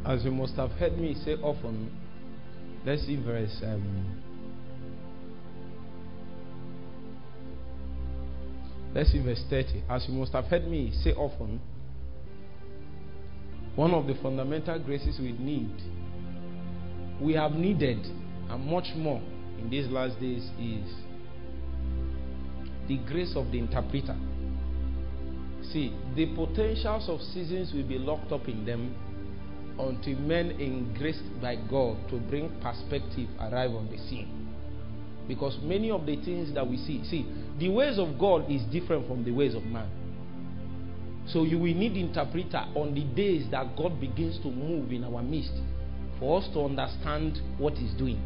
As you must have heard me say often, let's see verse 30. As you must have heard me say often, one of the fundamental graces we have needed, and much more in these last days, is the grace of the interpreter. See, the potentials of seasons will be locked up in them until men engraced by God to bring perspective arrive on the scene. Because many of the things that we see, the ways of God is different from the ways of man. So you will need interpreter on the days that God begins to move in our midst for us to understand what He's doing.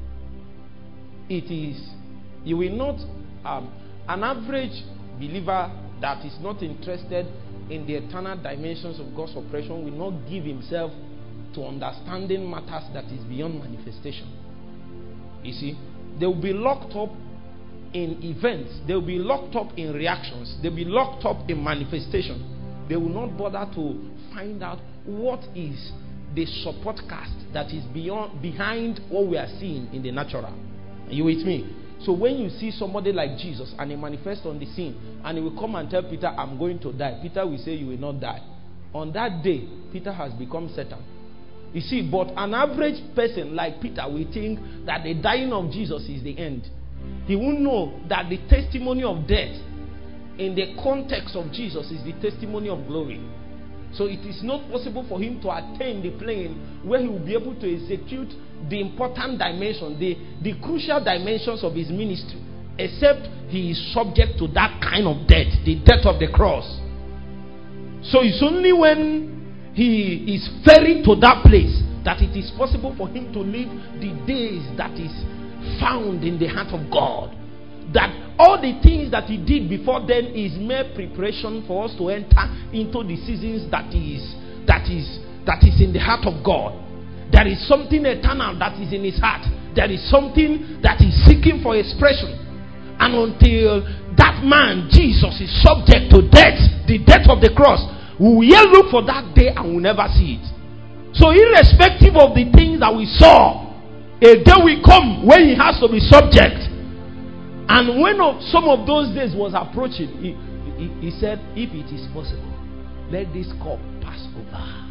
You will not, an average believer that is not interested in the eternal dimensions of God's operation will not give himself to understanding matters that is beyond manifestation. You see, they will be locked up in events, they will be locked up in reactions, they will be locked up in manifestation. They will not bother to find out what is the support cast that is behind what we are seeing in the natural. Are you with me? So when you see somebody like Jesus and he manifests on the scene and he will come and tell Peter, I'm going to die, Peter will say, you will not die. On that day, Peter has become Satan. You see, but an average person like Peter will think that the dying of Jesus is the end. He won't know that the testimony of death in the context of Jesus is the testimony of glory. So it is not possible for him to attain the plane where he will be able to execute the important dimension, the crucial dimensions of his ministry, except he is subject to that kind of death, the death of the cross. So it's only when he is ferried to that place that it is possible for him to live the days that is found in the heart of God. That all the things that he did before then is mere preparation for us to enter into the seasons that is in the heart of God. There is something eternal that is in his heart. There is something that is seeking for expression. And until that man, Jesus, is subject to death, the death of the cross, we will yet look for that day and we'll never see it. So irrespective of the things that we saw, a day will come when he has to be subject. And when some of those days was approaching, he said, if it is possible, let this cup pass over.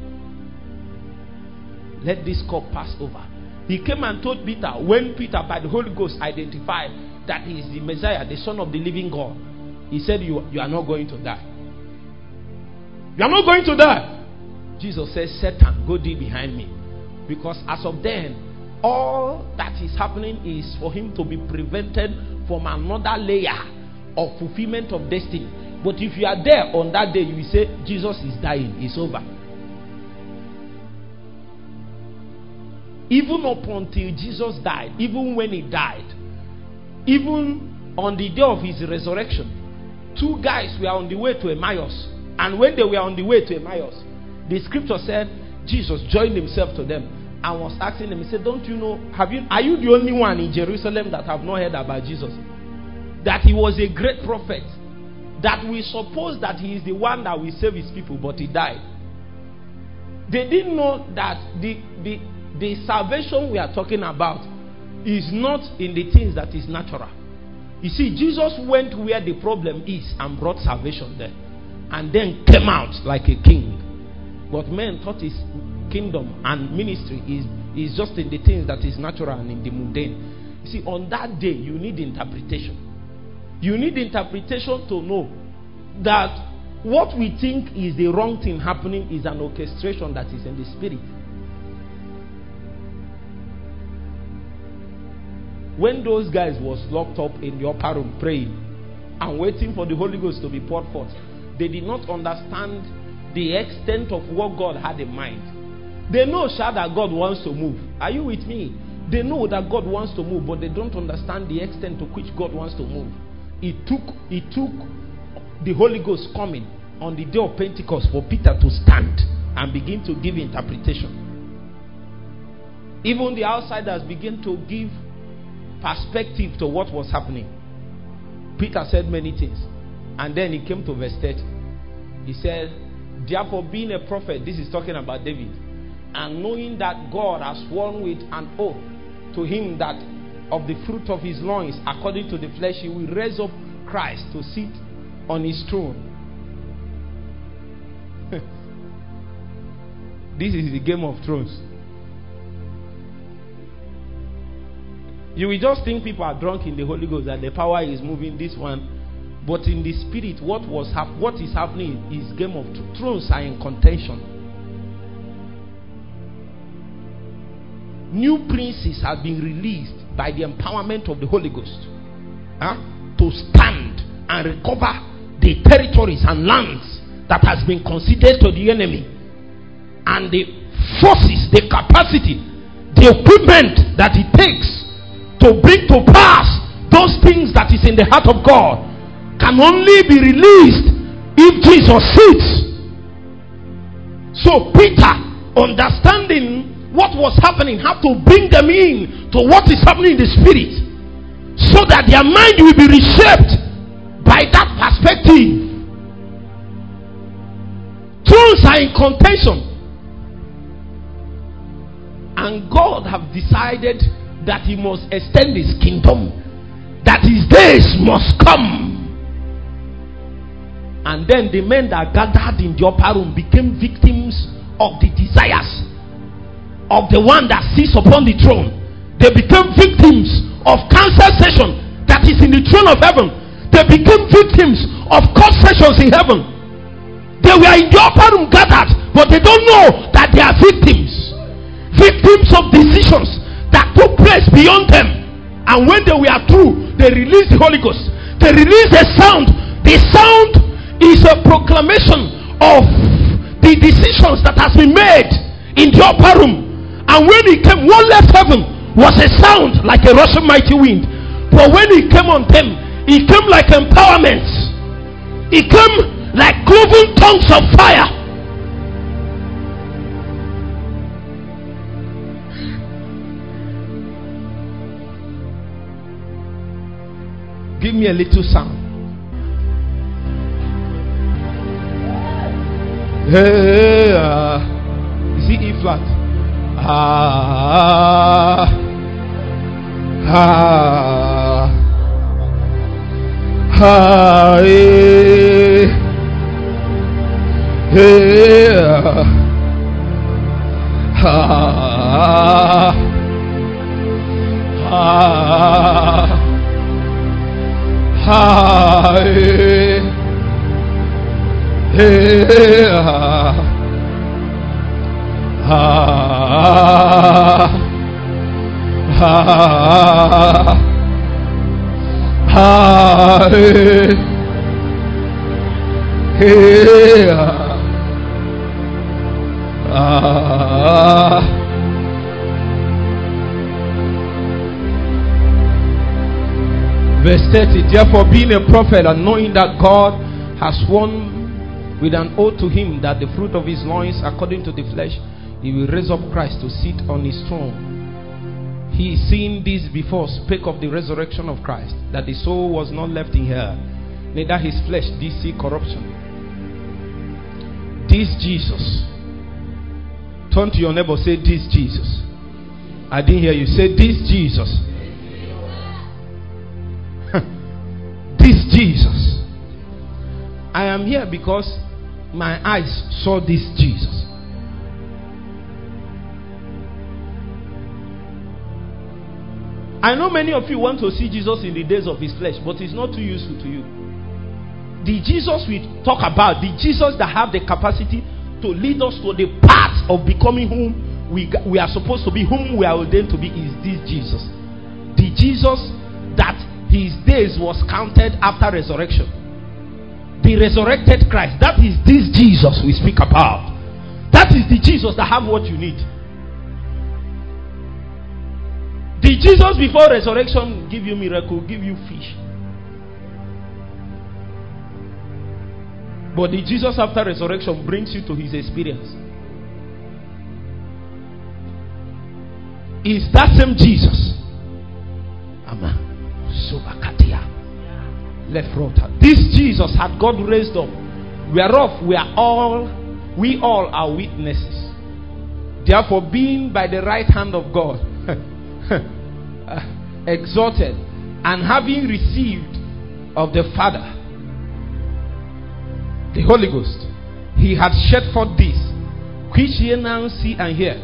Let this cup pass over. He came and told Peter, when Peter by the Holy Ghost identified that he is the Messiah, the Son of the living God, he said, you are not going to die. You are not going to die. Jesus says, Satan, go thee behind me. Because as of then, all that is happening is for him to be prevented from another layer of fulfillment of destiny. But if you are there on that day, you will say, Jesus is dying, it's over. Even up until Jesus died, even when he died, even on the day of his resurrection, two guys were on the way to Emmaus. And when they were on the way to Emmaus, the scripture said Jesus joined himself to them and was asking them, he said, don't you know, are you the only one in Jerusalem that have not heard about Jesus? That he was a great prophet, that we suppose that he is the one that will save his people, but he died. They didn't know that the salvation we are talking about is not in the things that is natural. You see, Jesus went where the problem is and brought salvation there, and then came out like a king. But men thought his kingdom and ministry is just in the things that is natural and in the mundane. You see, on that day, you need interpretation. You need interpretation to know that what we think is the wrong thing happening is an orchestration that is in the spirit. When those guys was locked up in the upper room praying and waiting for the Holy Ghost to be poured forth, they did not understand the extent of what God had in mind. They know, that God wants to move. Are you with me? They know that God wants to move, but they don't understand the extent to which God wants to move. It took the Holy Ghost coming on the day of Pentecost for Peter to stand and begin to give interpretation. Even the outsiders began to give perspective to what was happening. Peter said many things, and then he came to verse 30. He said, therefore, being a prophet, this is talking about David, And knowing that God has sworn with an oath to him that of the fruit of his loins, according to the flesh, he will raise up Christ to sit on his throne. This is the Game of Thrones. You will just think people are drunk in the Holy Ghost, that the power is moving this one. But in the spirit, what is happening is Game of Thrones are in contention. New princes have been released by the empowerment of the Holy Ghost to stand and recover the territories and lands that has been conceded to the enemy, and the forces, the capacity, the equipment that it takes to bring to pass those things that is in the heart of God can only be released if Jesus sits. So Peter, understanding what was happening, had to bring them in to what is happening in the spirit, so that their mind will be reshaped by that perspective. Thrones are in contention, and God have decided that he must extend his kingdom, that his days must come. And then the men that gathered in the upper room became victims of the desires of the one that sits upon the throne. They became victims of council session that is in the throne of heaven. They became victims of court sessions in heaven. They were in the upper room gathered, but they don't know that they are victims. Victims of decisions that took place beyond them. And when they were through, they released the Holy Ghost. They released a sound. The sound is a proclamation of the decisions that has been made in the upper room. And when he came, what left heaven was a sound like a rushing mighty wind. But when he came on them, he came like empowerment. He came like cloven tongues of fire. Give me a little sound. Hey, is it E flat? Verse 30. Therefore, being a prophet and knowing that God has sworn with an oath to him that the fruit of his loins, according to the flesh, he will raise up Christ to sit on his throne. He, seeing this before, spake of the resurrection of Christ, that the soul was not left in hell, neither his flesh did see corruption. This Jesus. Turn to your neighbor, say, this Jesus. I didn't hear you. Say, this Jesus. This Jesus. I am here because my eyes saw this Jesus. I know many of you want to see Jesus in the days of his flesh, but it's not too useful to you. The Jesus we talk about, the Jesus that have the capacity to lead us to the path of becoming whom we are supposed to be, whom we are ordained to be, is this Jesus. The Jesus that his days was counted after resurrection. The resurrected Christ. That is this Jesus we speak about. That is the Jesus that have what you need. The Jesus before resurrection give you miracle, give you fish. But the Jesus after resurrection brings you to his experience. Is that same Jesus? Amen. Subakatia. Left rotor. This Jesus had God raised up, whereof we all are witnesses. Therefore, being by the right hand of God exalted, and having received of the Father the Holy Ghost, he had shed forth this, which ye now see and hear.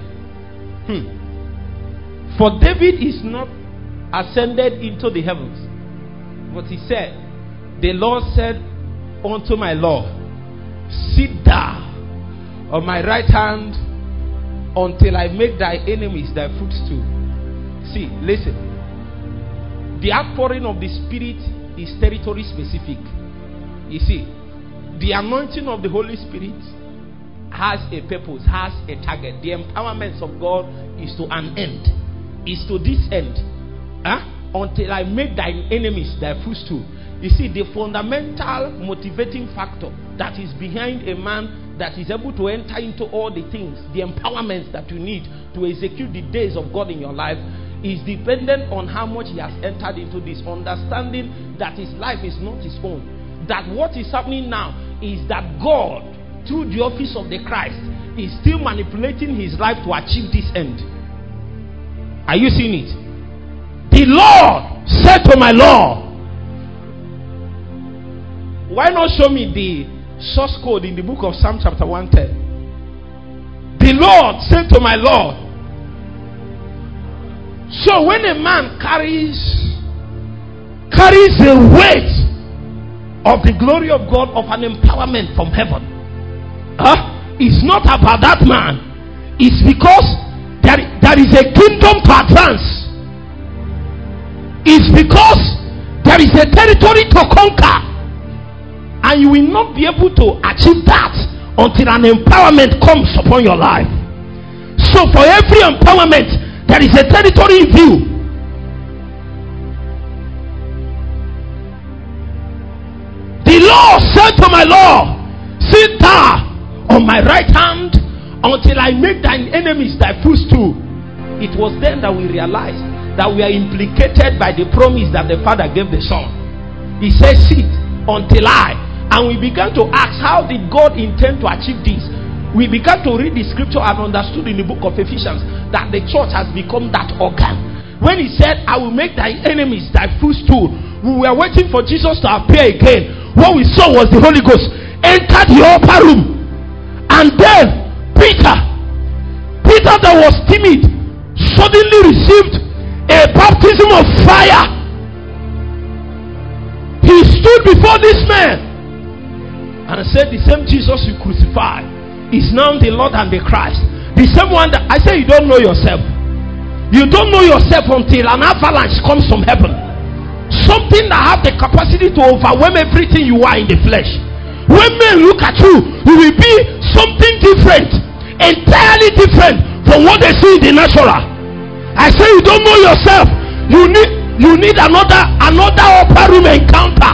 For David is not ascended into the heavens, but he said, the Lord said unto my Lord, sit thou on my right hand until I make thy enemies thy footstool. See, listen. The outpouring of the Spirit is territory specific. You see, the anointing of the Holy Spirit has a purpose, has a target. The empowerment of God is to an end, is to this end. Until I make thine enemies thy footstool. You see, the fundamental motivating factor that is behind a man that is able to enter into all the things, the empowerments that you need to execute the days of God in your life, is dependent on how much he has entered into this, understanding that his life is not his own. That what is happening now is that God, through the office of the Christ, is still manipulating his life to achieve this end. Are you seeing it? The Lord said to my Lord. Why not show me the source code in the book of Psalm chapter 110? The Lord said to my Lord. So when a man carries the weight of the glory of God, of an empowerment from heaven, it's not about that man. It's because there is a kingdom to advance. It's because there is a territory to conquer, and you will not be able to achieve that until an empowerment comes upon your life. So for every empowerment, there is a territory in view. The Lord said to my Lord, sit thou on my right hand until I make thine enemies thy footstool. It was then that we realized that we are implicated by the promise that the Father gave the Son. He says, sit until I. And we began to ask, how did God intend to achieve this? We began to read the scripture and understood in the book of Ephesians that the church has become that organ. When he said, I will make thy enemies thy footstool, we were waiting for Jesus to appear again. What we saw was the Holy Ghost enter the upper room. And then Peter that was timid, suddenly received a baptism of fire. He stood before this man and said, the same Jesus you crucified is now the Lord and the Christ. The same one that I say, you don't know yourself. You don't know yourself until an avalanche comes from heaven. Something that has the capacity to overwhelm everything you are in the flesh. When men look at you, you will be something different, entirely different from what they see in the natural. I say, you don't know yourself. You need another upper room encounter.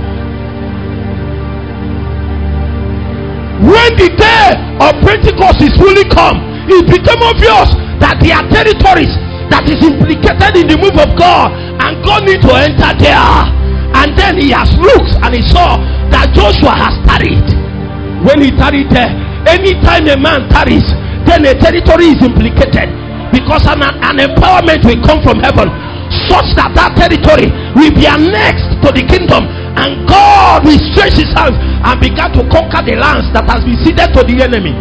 When the day of Pentecost is fully come, it became obvious that there are territories that is implicated in the move of God, and God needs to enter there. And then he has looked and he saw that Joshua has tarried. When he tarried there, anytime a man tarries, then a territory is implicated, because an empowerment will come from heaven, such that territory will be annexed to the kingdom, and God will stretch his hands and begin to conquer the lands that has been ceded to the enemy.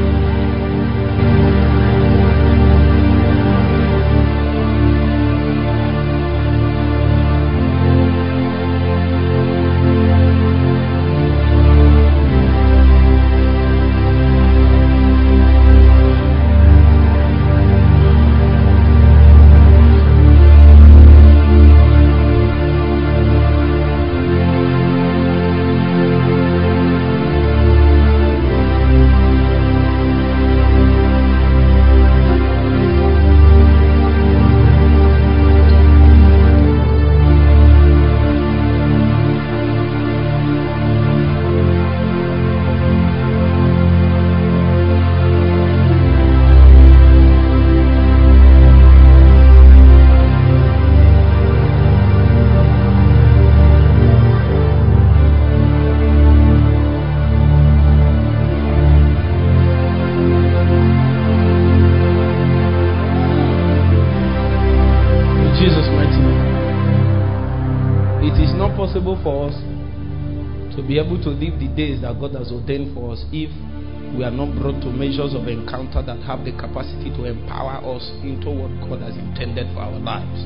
impossible for us to be able to live the days that God has ordained for us if we are not brought to measures of encounter that have the capacity to empower us into what God has intended for our lives.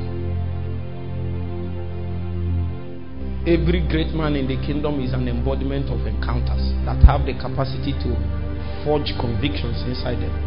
Every great man in the kingdom is an embodiment of encounters that have the capacity to forge convictions inside them.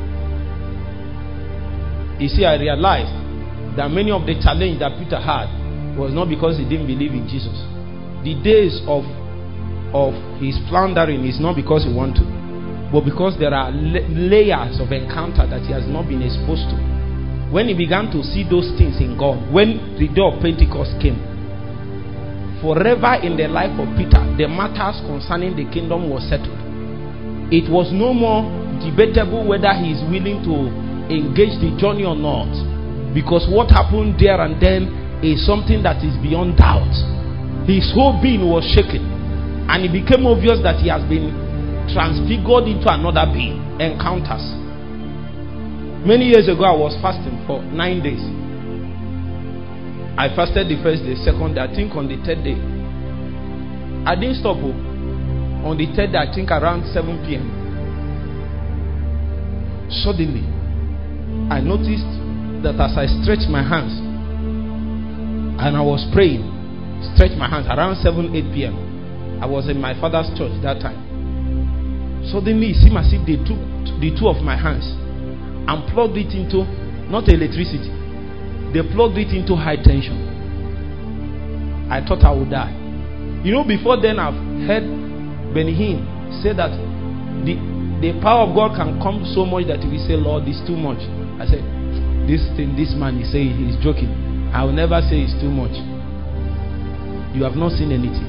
You see, I realized that many of the challenge that Peter had was not because he didn't believe in Jesus. The days of his floundering is not because he wanted to, but because there are layers of encounter that he has not been exposed to. When he began to see those things in God, when the day of Pentecost came, forever in the life of Peter, the matters concerning the kingdom was settled. It was no more debatable whether he is willing to engage the journey or not, because what happened there and then is something that is beyond doubt. His whole being was shaken, and it became obvious that he has been transfigured into another being. Encounters. Many years ago, I was fasting for 9 days. I fasted the first day, second day, I think on the third day. I didn't stop. On the third day, I think around 7 p.m. Suddenly, I noticed that as I stretched my hands and I was praying, stretched my hands around 7-8 p.m. I was in my father's church that time. Suddenly, it seemed as if they took the two of my hands and plugged it into, not electricity, they plugged it into high tension. I thought I would die. You know, before then I've heard Benny Hinn say that the power of God can come so much that we say, Lord, it's too much. I said, this thing this man is saying, he's joking. I will never say it's too much. You have not seen anything.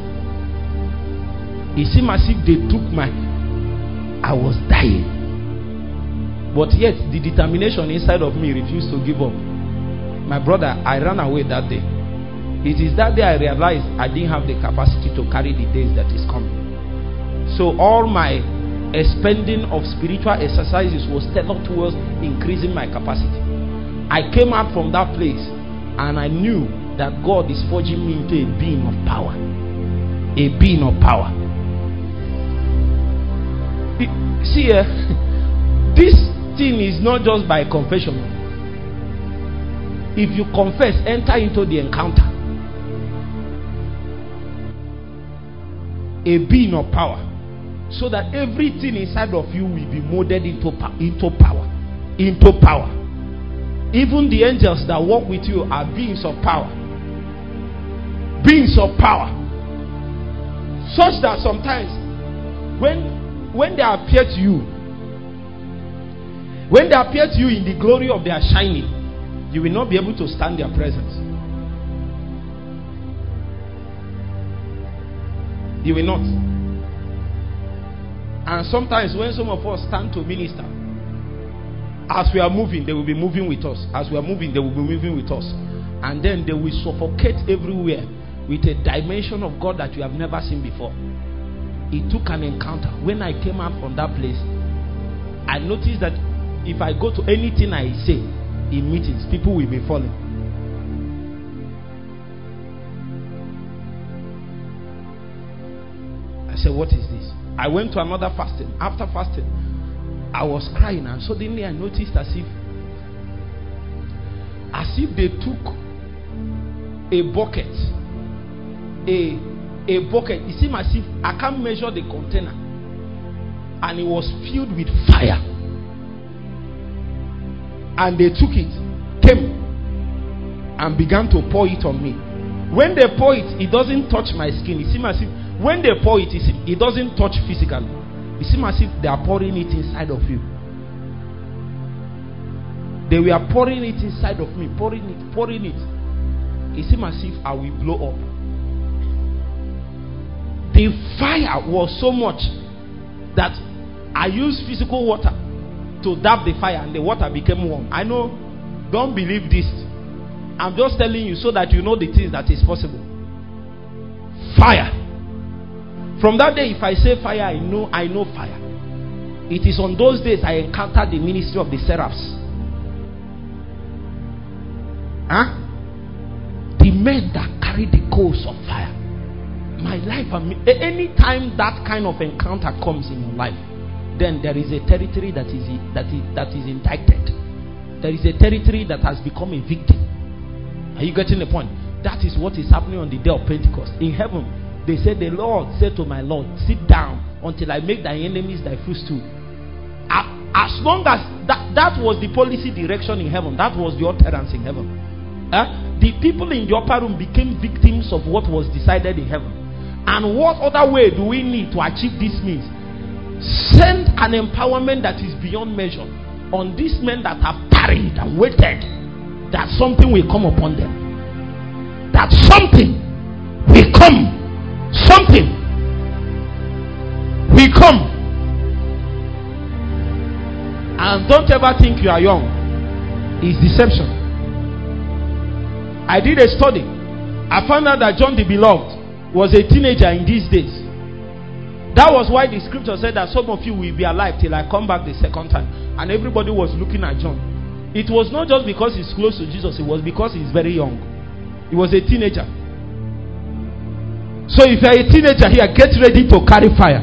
It seemed as if they took I was dying. But yet the determination inside of me refused to give up. My brother, I ran away that day. It is that day I realized I didn't have the capacity to carry the days that is coming. So all my expending of spiritual exercises was tailored towards increasing my capacity. I came out from that place and I knew that God is forging me into a being of power. A being of power. See, this thing is not just by confession. If you confess, enter into the encounter. A being of power. So that everything inside of you will be molded into power. Into power. Even the angels that walk with you are beings of power. Beings of power. Such that sometimes when they appear to you, in the glory of their shining, you will not be able to stand their presence. You will not. And sometimes when some of us stand to minister, as we are moving, they will be moving with us. As we are moving, they will be moving with us. And then they will suffocate everywhere with a dimension of God that you have never seen before. It took an encounter. When I came out from that place, I noticed that if I go to anything I say in meetings, people will be falling. I said, what is this? I went to another fasting. After fasting, I was crying, and suddenly I noticed as if they took a bucket. A bucket. It seemed as if I can't measure the container, and it was filled with fire. And they took it, came, and began to pour it on me. When they pour it, it doesn't touch my skin. It seems as if when they pour it, it doesn't touch physically. It seems as if they are pouring it inside of you. They were pouring it inside of me, pouring it. It seemed as if I will blow up. The fire was so much that I used physical water to dab the fire, and the water became warm. I know, don't believe this. I'm just telling you so that you know the things that is possible. Fire. From that day, if I say fire, I know fire. It is on those days I encountered the ministry of the seraphs. The men that carry the coals of fire. My life, any time that kind of encounter comes in your life, then there is a territory that is indicted. There is a territory that has become a victim. Are you getting the point? That is what is happening on the day of Pentecost. In heaven, they said, the Lord said to my Lord, sit down until I make thy enemies thy footstool. As long as that was the policy direction in heaven, that was the utterance in heaven. The people in the upper room became victims of what was decided in heaven. And what other way do we need to achieve this means? Send an empowerment that is beyond measure on these men that have tarried and waited, that something will come upon them. That something will come. Something will come. And don't ever think you are young. It's deception. I did a study. I found out that John the Beloved was a teenager in these days. That was why the scripture said that some of you will be alive till I come back the second time. And everybody was looking at John. It was not just because he's close to Jesus. It was because he's very young. He was a teenager. So if you're a teenager here, get ready to carry fire.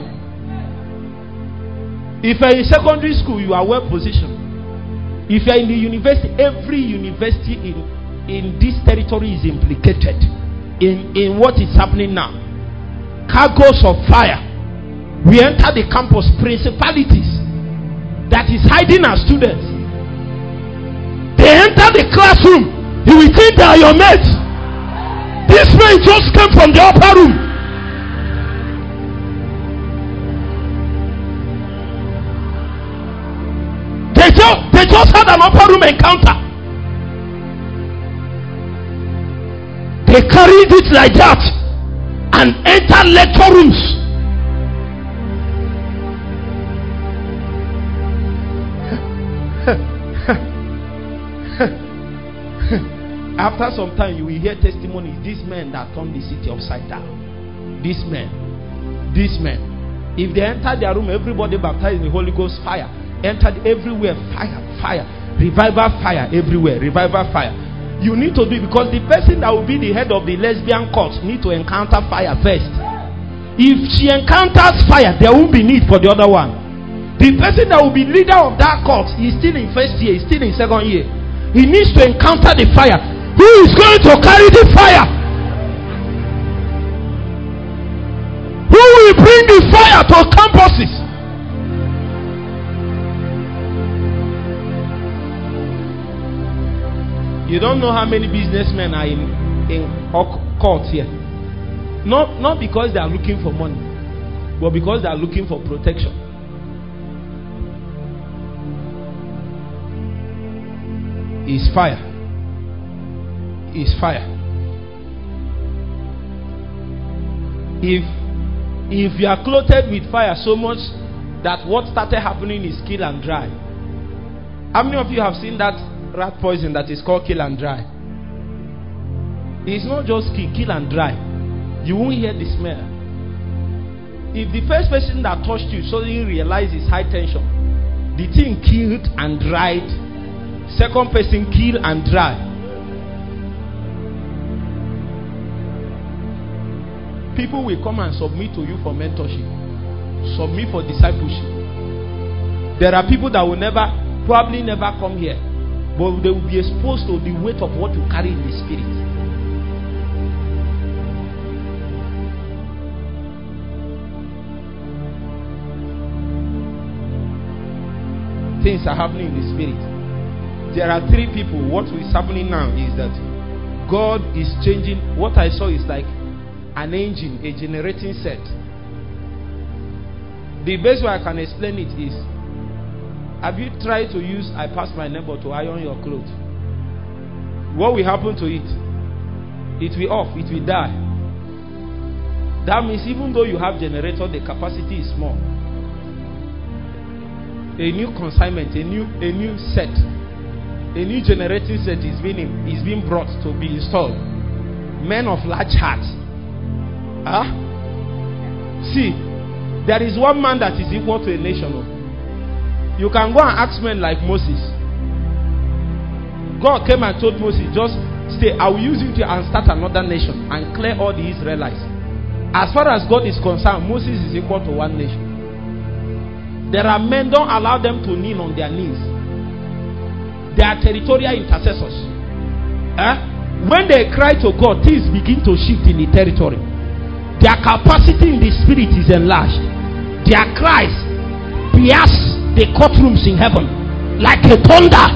If you're in secondary school, you are well positioned. If you're in the university, every university in this territory is implicated in what is happening now. Cargoes of fire. We enter the campus, principalities that is hiding our students. They enter the classroom. You will think they are your mates. This man just came from the upper room. They just had an upper room encounter. They carried it like that and entered lecture rooms. After some time, you will hear testimonies. These men that turned the city upside down. These men. If they enter their room, everybody baptized in the Holy Ghost fire. Entered everywhere, fire. Revival fire everywhere. Revival fire. You need to do it because the person that will be the head of the lesbian cult need to encounter fire first. If she encounters fire, there won't be need for the other one. The person that will be leader of that cult is still in first year, is still in second year. He needs to encounter the fire. Who is going to carry the fire? Who will bring the fire to campuses? You don't know how many businessmen are in courts here. Not because they are looking for money, but because they are looking for protection. Is fire. Is fire. If you are clothed with fire so much that what started happening is kill and dry. How many of you have seen that rat poison that is called kill and dry? It's not just kill and dry. You won't hear the smell. If the first person that touched you suddenly realizes high tension, the thing killed and dried. Second person kill and dry. People will come and submit to you for mentorship, submit for discipleship. There are people that will probably never come here, but they will be exposed to the weight of what you carry in the spirit. Things are happening in the spirit. There are three people. What is happening now is that God is changing. What I saw is like an engine, a generating set. The best way I can explain it is, have you tried to use I pass my neighbor to iron your clothes? What will happen to it? It will off, it will die. That means even though you have generator, the capacity is small. A new consignment, a new set, a new generating set is being brought to be installed. Men of large hearts. See, there is one man that is equal to a nation. You can go and ask men like Moses. God came and told Moses, just stay. I will use you to and start another nation and clear all the Israelites. As far as God is concerned, Moses is equal to one nation. There are men, don't allow them to kneel on their knees. They are territorial intercessors. When they cry to God, things begin to shift in the territory. Their capacity in the spirit is enlarged. Their cries pierce the courtrooms in heaven like a thunder.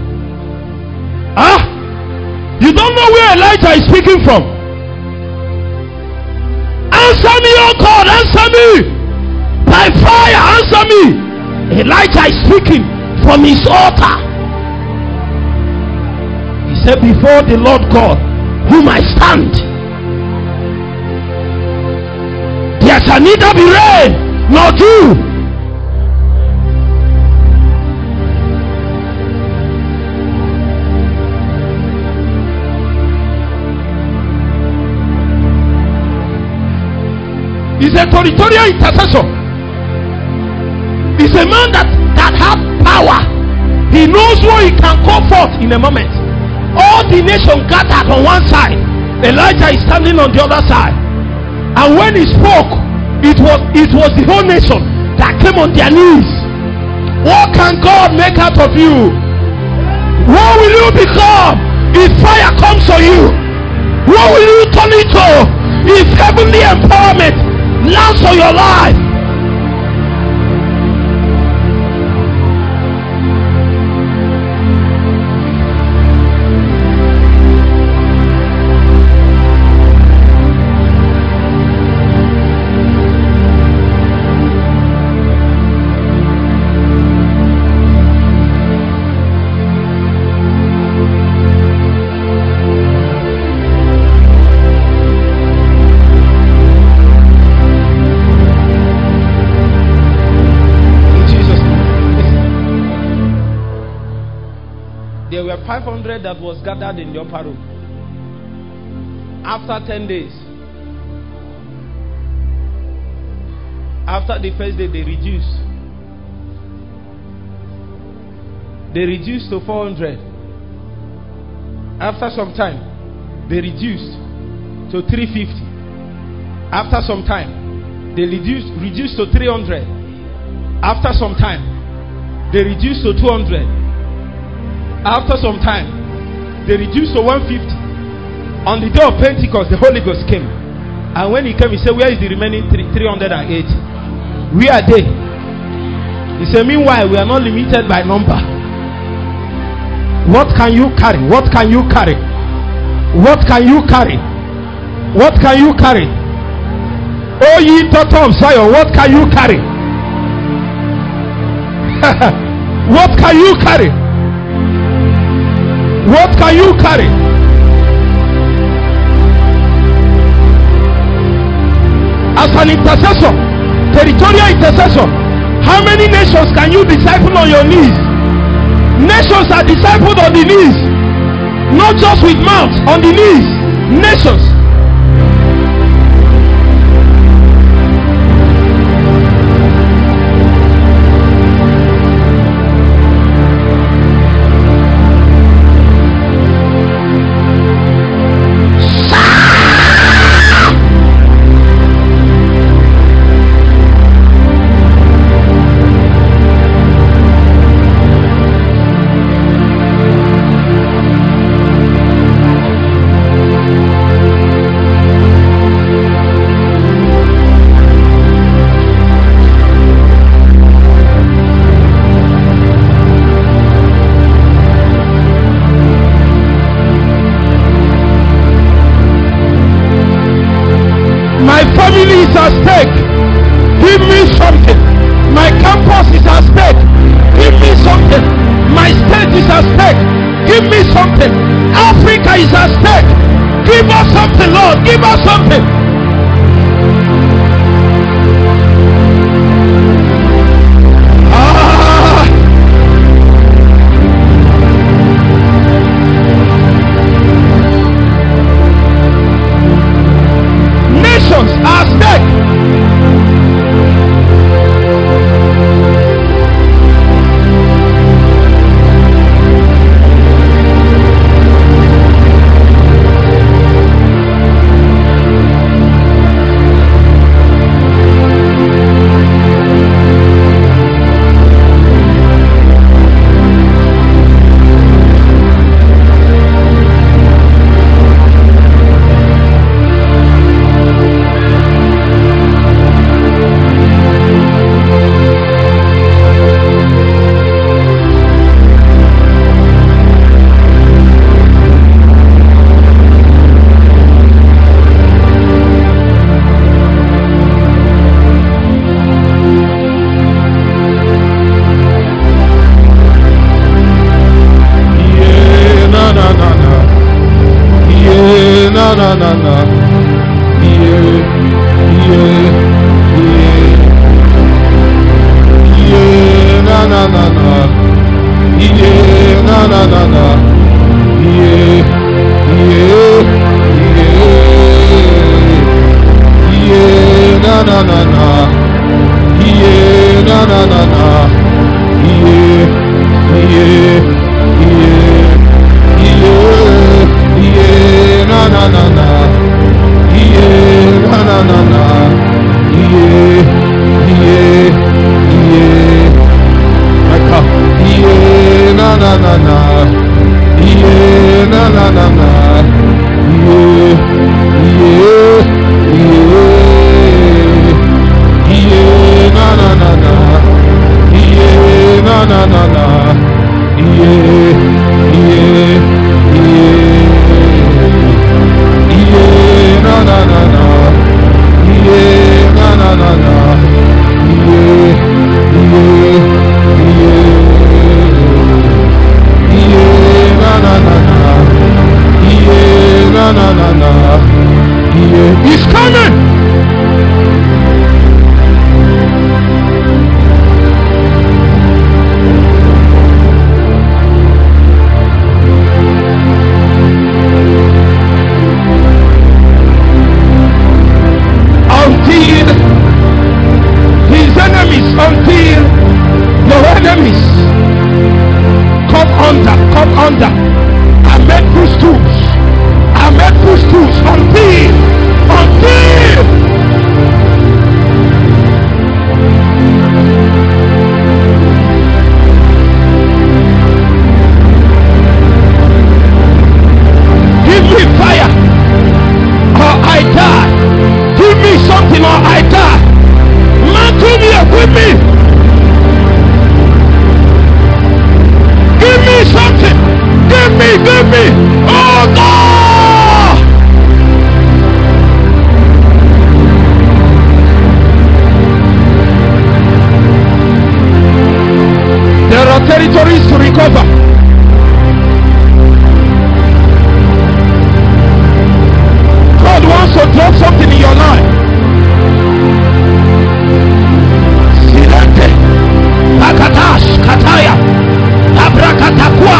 You don't know where Elijah is speaking from. Answer me, oh God, answer me. By fire, answer me. Elijah is speaking from his altar. He said, before the Lord God, whom I stand, there shall neither be rain nor dew. He's a territorial intercessor. He's a man that has power. He knows what he can call forth in a moment. All the nation gathered on one side. Elijah is standing on the other side. And when he spoke, it was the whole nation that came on their knees. What can God make out of you? What will you become if fire comes on you? What will you turn into if heavenly empowerment lands on your life? There were 500 that was gathered in the upper room. After 10 days, after the first day, they reduced. They reduced to 400. After some time, they reduced to 350. After some time, they reduced to 300. After some time, they reduced to 200. After some time, they reduced to 150. On the day of Pentecost, the Holy Ghost came. And when he came, he said, where is the remaining 380? Where are they? He said, meanwhile, we are not limited by number. What can you carry? What can you carry? What can you carry? What can you carry? Oh, ye daughter of Zion, what can you carry? What can you carry? What can you carry? As an intercessor, territorial intercessor, how many nations can you disciple on your knees? Nations are discipled on the knees, not just with mouths, on the knees. Nations. Is at stake. Give me something. My campus is at stake. Give me something. My state is at stake. Give me something. Africa is at stake. Give us something, Lord. Give us something. Nations are at stake. na na na. Yeah, yeah, yeah. Yeah, na na na na. Yeah, na na na na. Yeah, yeah, yeah. Yeah, na na na na. Yeah, na na na na. Yeah, yeah, yeah. Yeah, yeah, na na na na. Yeah, na na na na. Yeah, yeah, yeah. Maka. Yeah, na na na na. Yeah, na na na na. Yeah, yeah, yeah. Yeah, na na na na. Yeah, na na na na. Yeah, yeah, yeah. Yeah, na na na na. Yeah, na na na na. Yeah, yeah, yeah. Yeah, na na na na. Yeah, na na na na. Yeah, he's coming. Until your enemies come under, and make footstools, until give me fire or I die, give me something or I die. Mantle me, equip me. Give me something. Give me. Oh God! There are territories to recover. God wants to drop something in your life. Silente, Akatash, Kataya, Abrakatakwa.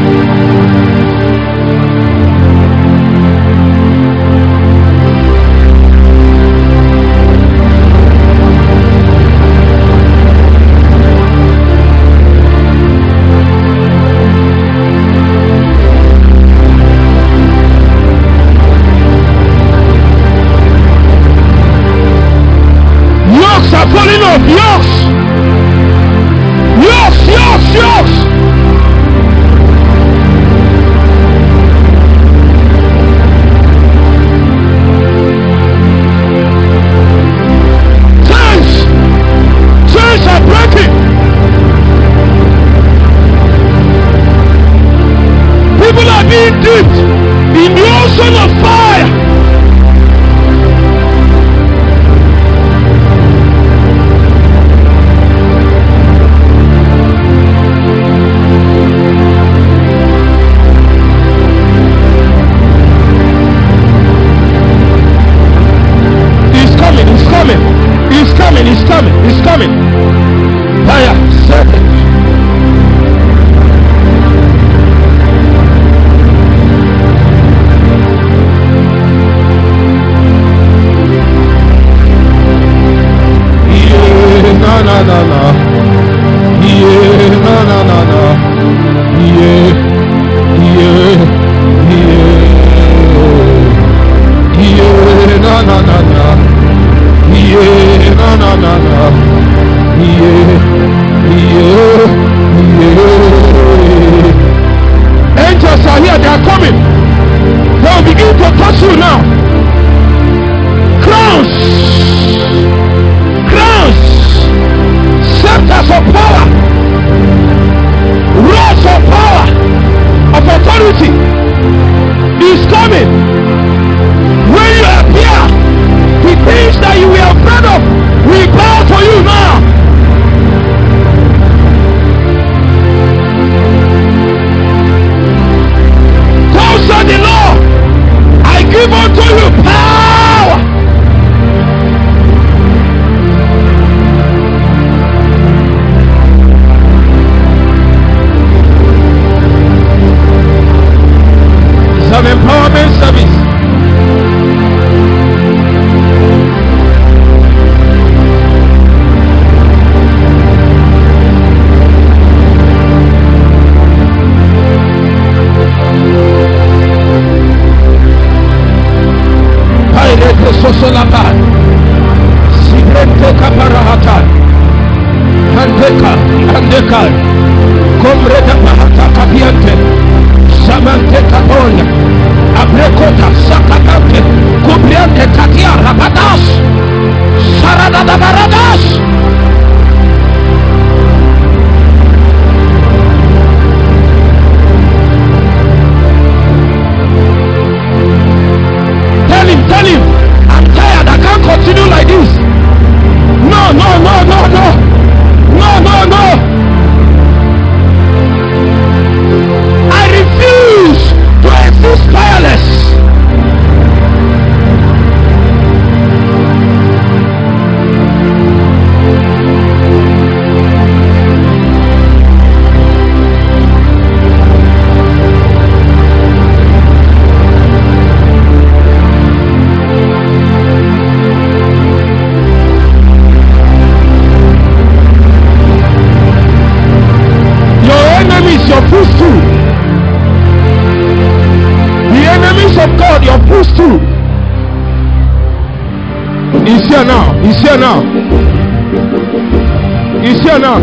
Yokes are falling off, yokes. Chains are breaking. People are being dipped in the ocean of fire. He's coming. Fire, serpent. Kosolapa, Sibrente Kaparahata, Andeka, Comreda Mahata Kapiante, Samante Kaporia, Abrekota, Sakatante, Kubriante Katia Rapadas, Sarada Baradas. Tell him, I'm tired, I can't continue like this. No. I refuse to exist tireless. Your footstool. The enemies of God, your footstool. He's here now. He's here now. He's here now.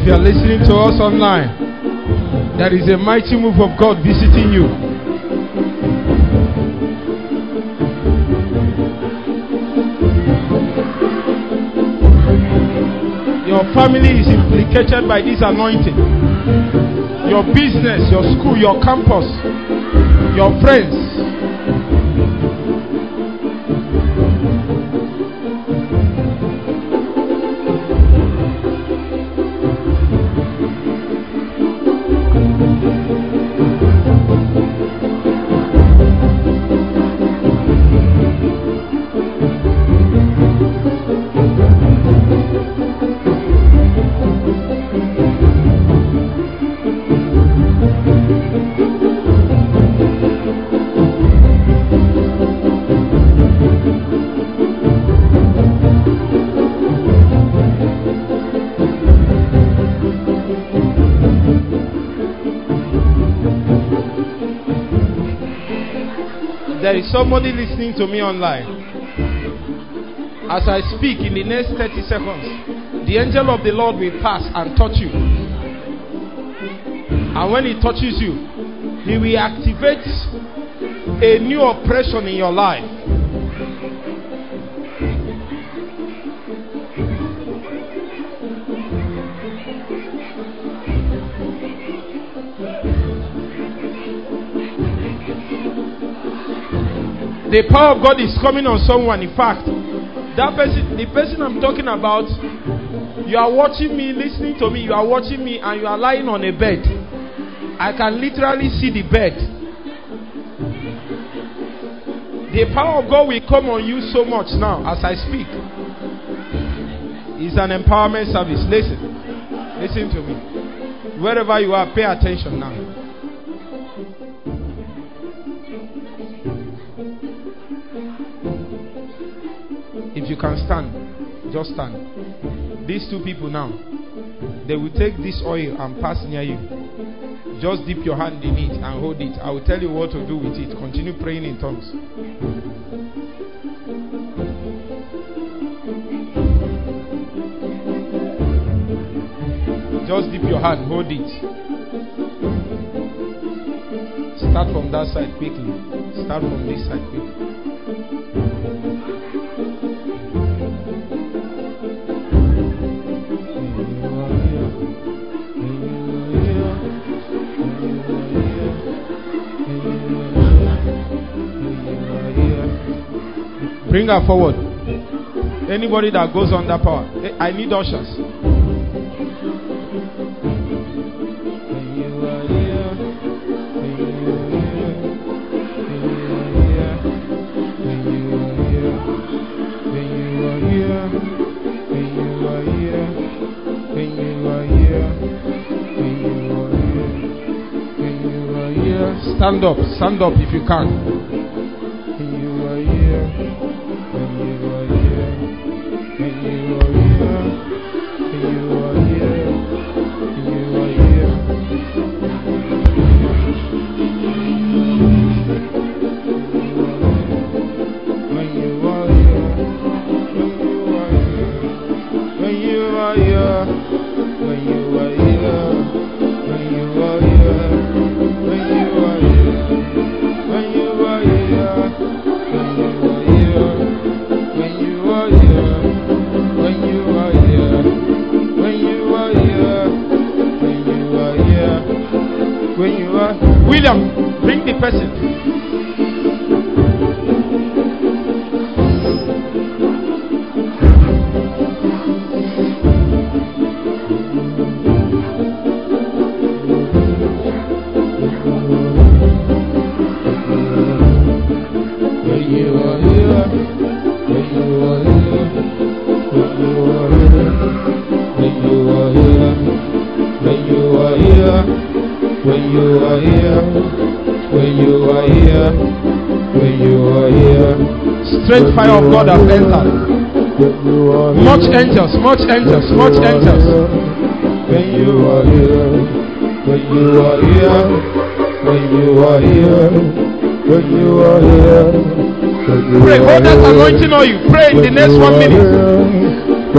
you are listening to us online, there is a mighty move of God visiting you. Your family is implicated by this anointing. Your business, your school, your campus, your friends. There is somebody listening to me online. As I speak, in the next 30 seconds, the angel of the Lord will pass and touch you. And when he touches you, he will activate a new oppression in your life. The power of God is coming on someone. In fact, that person, the person I'm talking about, you are watching me, listening to me, you are watching me, and you are lying on a bed. I can literally see the bed. The power of God will come on you so much now as I speak. It's an empowerment service. Listen to me. Wherever you are, pay attention now. If you can stand, just stand. These two people now, they will take this oil and pass near you. Just dip your hand in it and hold it. I will tell you what to do with it. Continue praying in tongues. Just dip your hand, hold it. Start from that side quickly. Start from this side quickly. Bring her forward. Anybody that goes under power. I need ushers. Stand up if you can. William, bring the person. Strange fire of God has entered. Much angels. When you are here, when you are here, when you are here, when you are here. Pray, hold that anointing on you. Pray in the next 1 minute.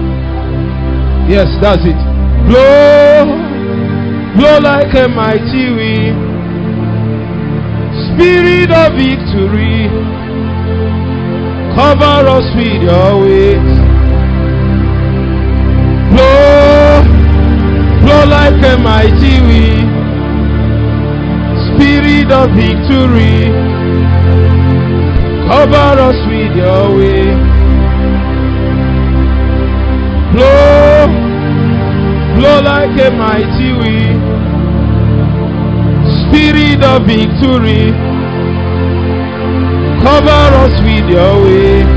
Yes, that's it. Blow, blow like a mighty wind. Spirit of victory, cover us with your wings. Blow, blow like a mighty wind. Spirit of victory, cover us with your wings. Blow, blow like a mighty wind. Spirit of victory, cover us with your wings.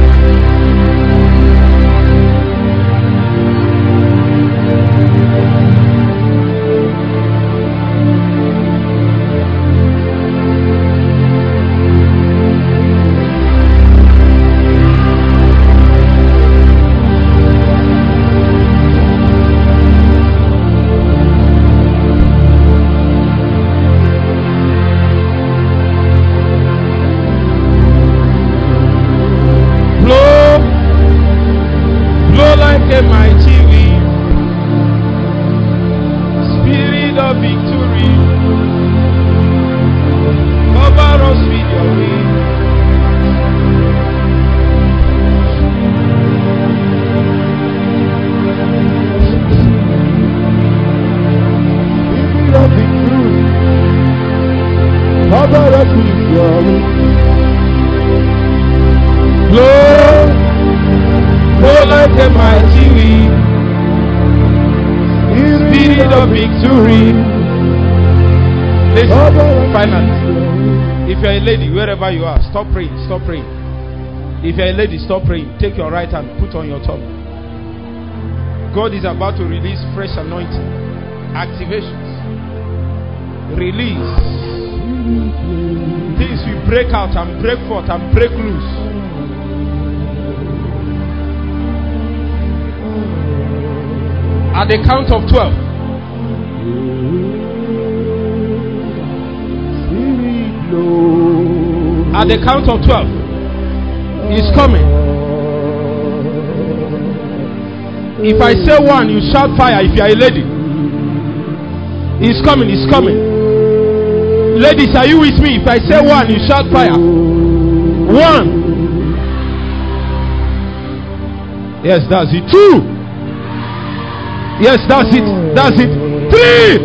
A mighty wind, Spirit of victory, cover us with your wings. Spirit of victory, cover us with your wings. Blow like a mighty wind, Spirit of victory. Listen, finally, if you're a lady, wherever you are, stop praying, stop praying. If you're a lady, stop praying. Take your right hand, put on your tongue. God is about to release fresh anointing, activations, release. Things will break out and break forth and break loose. At the count of 12. At the count of 12. He's coming. If I say 1, you shout fire if you are a lady. He's coming, he's coming. Ladies, are you with me? If I say 1, you shout fire. 1. Yes, that's it. 2. Yes, that's it. That's it. 3.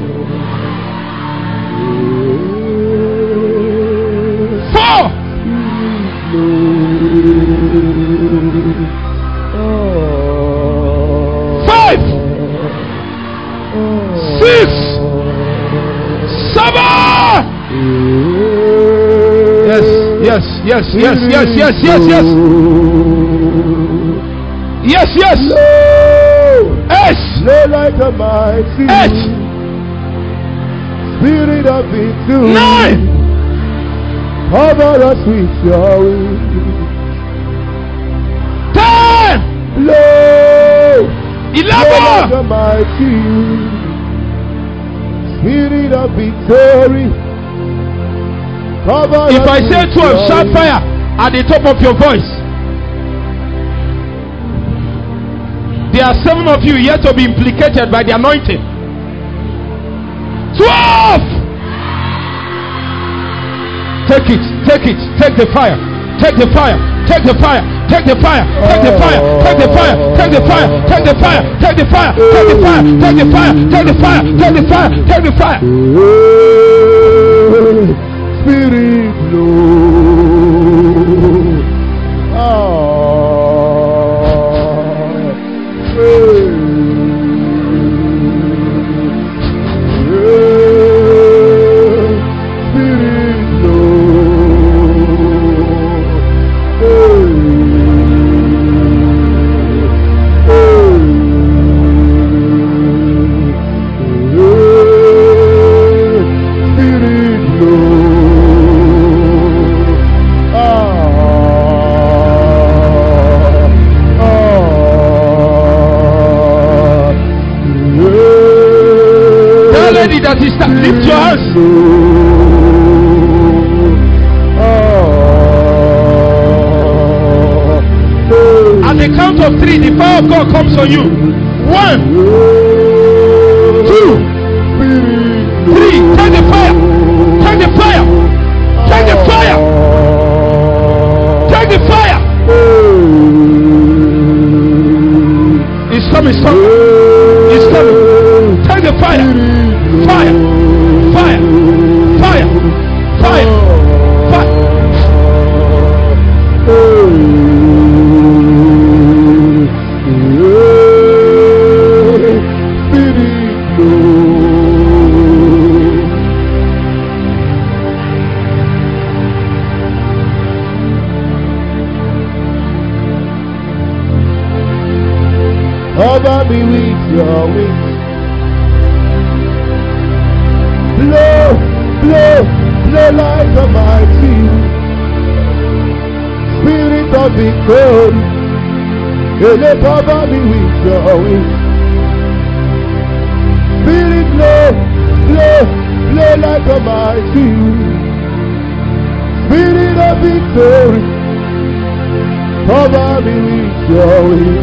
4. 5. 6. 7. Yes, yes, yes, yes, yes, yes, yes, yes. Yes, yes. 8. Like a mighty 8. Spirit of victory, 9. Cover us with your wings. 10. Blow 11. Like a mighty Spirit of victory, cover us. If I say 12, shout fire at the top of your voice. There are 7 of you yet to be implicated by the anointing. 12. Take it, take it, take the fire, take the fire, take the fire, take the fire, take the fire, take the fire, take the fire, take the fire, take the fire, take the fire, take the fire, take the fire, take the fire, take the fire. Spirit blow. That is that. Lift your hands. At the count of 3, the fire of God comes on you. 1, 1, 2, 3. Take the fire. Take the fire. Take the fire. Take the fire. It's coming, it's coming. Take the fire. Fire. Fire. Fire. Fire. Fire. Cover me with your wings. Blow, blow, blow like a mighty wind. Spirit of victory, cover me with your wings. Spirit, blow, blow, blow like a mighty wind. Spirit of victory, cover me with your wings.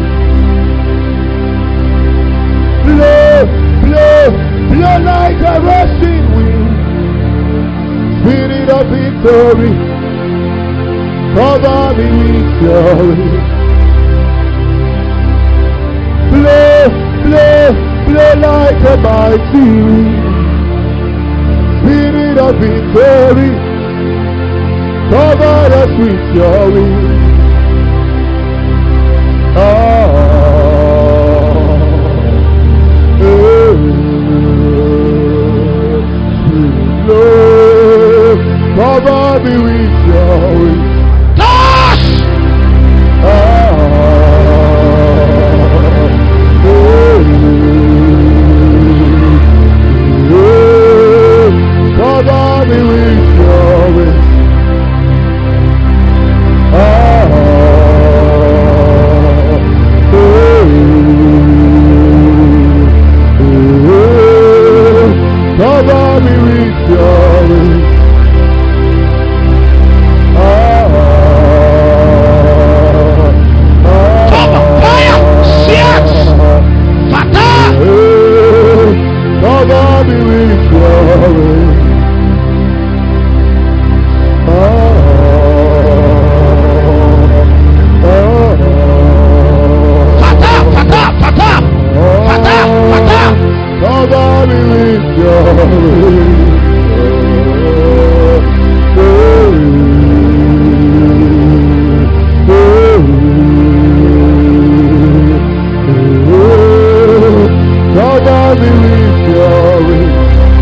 Blow, blow, blow like a rushing wind. Spirit of victory, cover me with your wings. Blow, blow, blow like a mighty wind. Spirit of victory, cover us with your wings. Cover me with your wings. Touch! Cover me with your wings. Cover me with your wings. Cover me with your wings. Cover me with your wings. Cover me with your wings.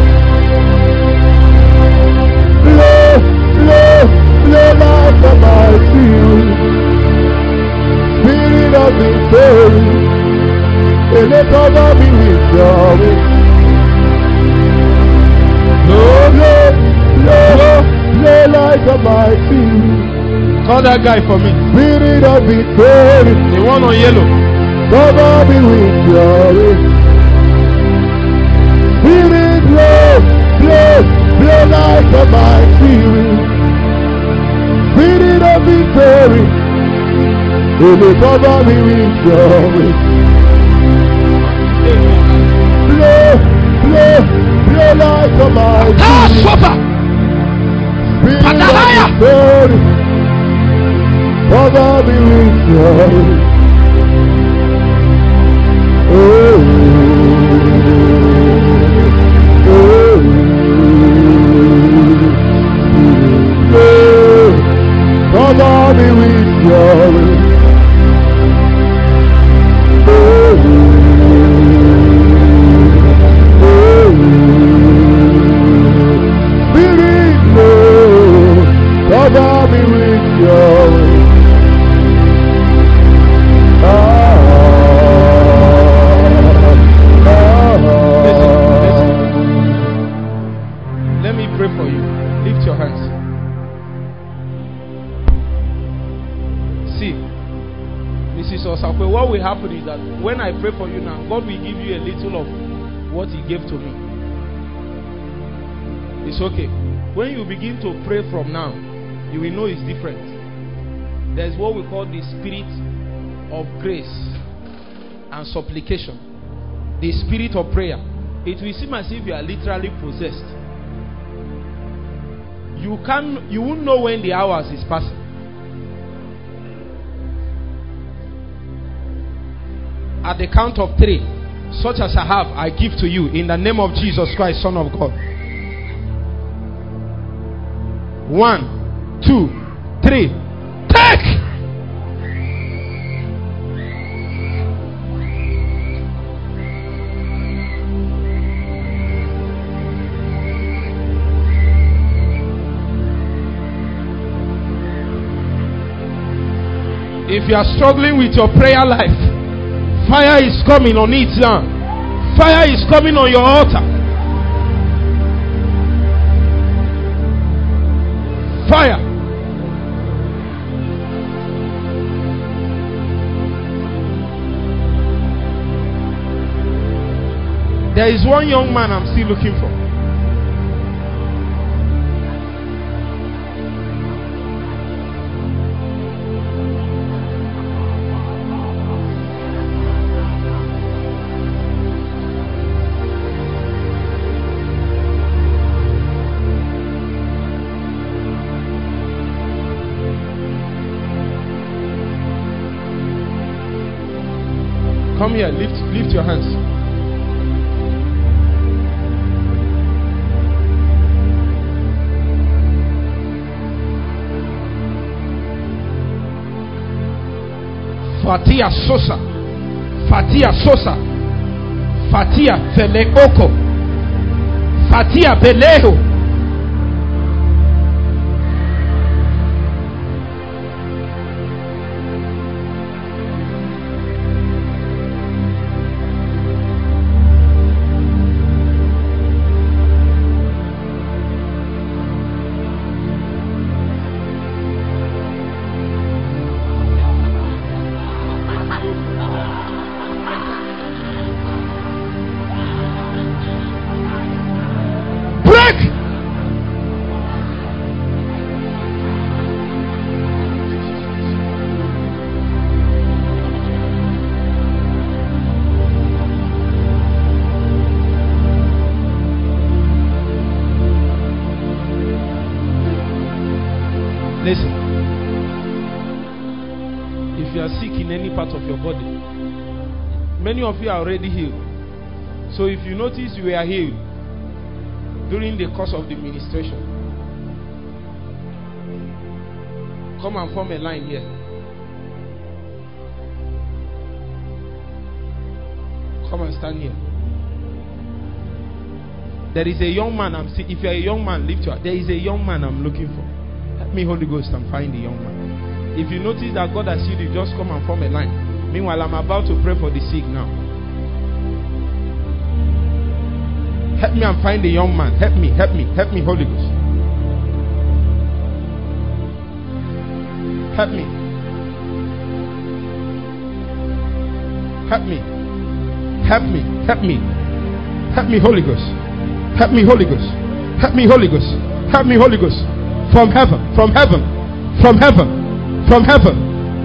Blow, blow, blow like a mighty wind. Spirit of victory, cover me with your wings. Blow, blow, blow, blow like a mighty wind. Call that guy for me. Spirit of victory, The one on yellow. cover me with your wings. Spirit, blow, blow, blow like a mighty wind. Spirit of victory, cover me with your wings. Blow, blow, blow like a mighty wind. Spirit of victory, cover me with your wings. Cover me with your wings. Spirit, cover me with your wings. Listen. Let me pray for you. Lift your hands. See, Mrs. Osakwe, what will happen is that when I pray for you now, God will give you a little of what He gave to me. It's okay. When you begin to pray from now, you will know it's different. There's what we call the spirit of grace and supplication. the spirit of prayer, it will seem as if you are literally possessed. You won't know when the hours is passing. At the count of 3, such as I have, I give to you in the name of Jesus Christ, Son of God. 1, 2, 3. Take! If you are struggling with your prayer life, fire is coming on it now. Fire is coming on your altar. Fire. There is one young man I'm still looking for. Come here, lift your hands. Fatia Sosa, Fatia Sosa, Fatia Feleoko, Fatia Beleho. Listen, if you are sick in any part of your body, many of you are already healed. So if you notice you were healed during the course of the ministration, come and form a line here. Come and stand here. There is a young man I'm seeing. If you are a young man, lift your. There is a young man I'm looking for. Help me, Holy Ghost, and find the young man. If you notice that God has healed you, just come and form a line. Meanwhile, I'm about to pray for the sick now. Help me and find the young man. Help me, Holy Ghost. Help me. Help me. Help me. Help me. Help me, Holy Ghost. Help me, Holy Ghost. Help me, Holy Ghost. Help me, Holy Ghost. From heaven, from heaven, from heaven, from heaven.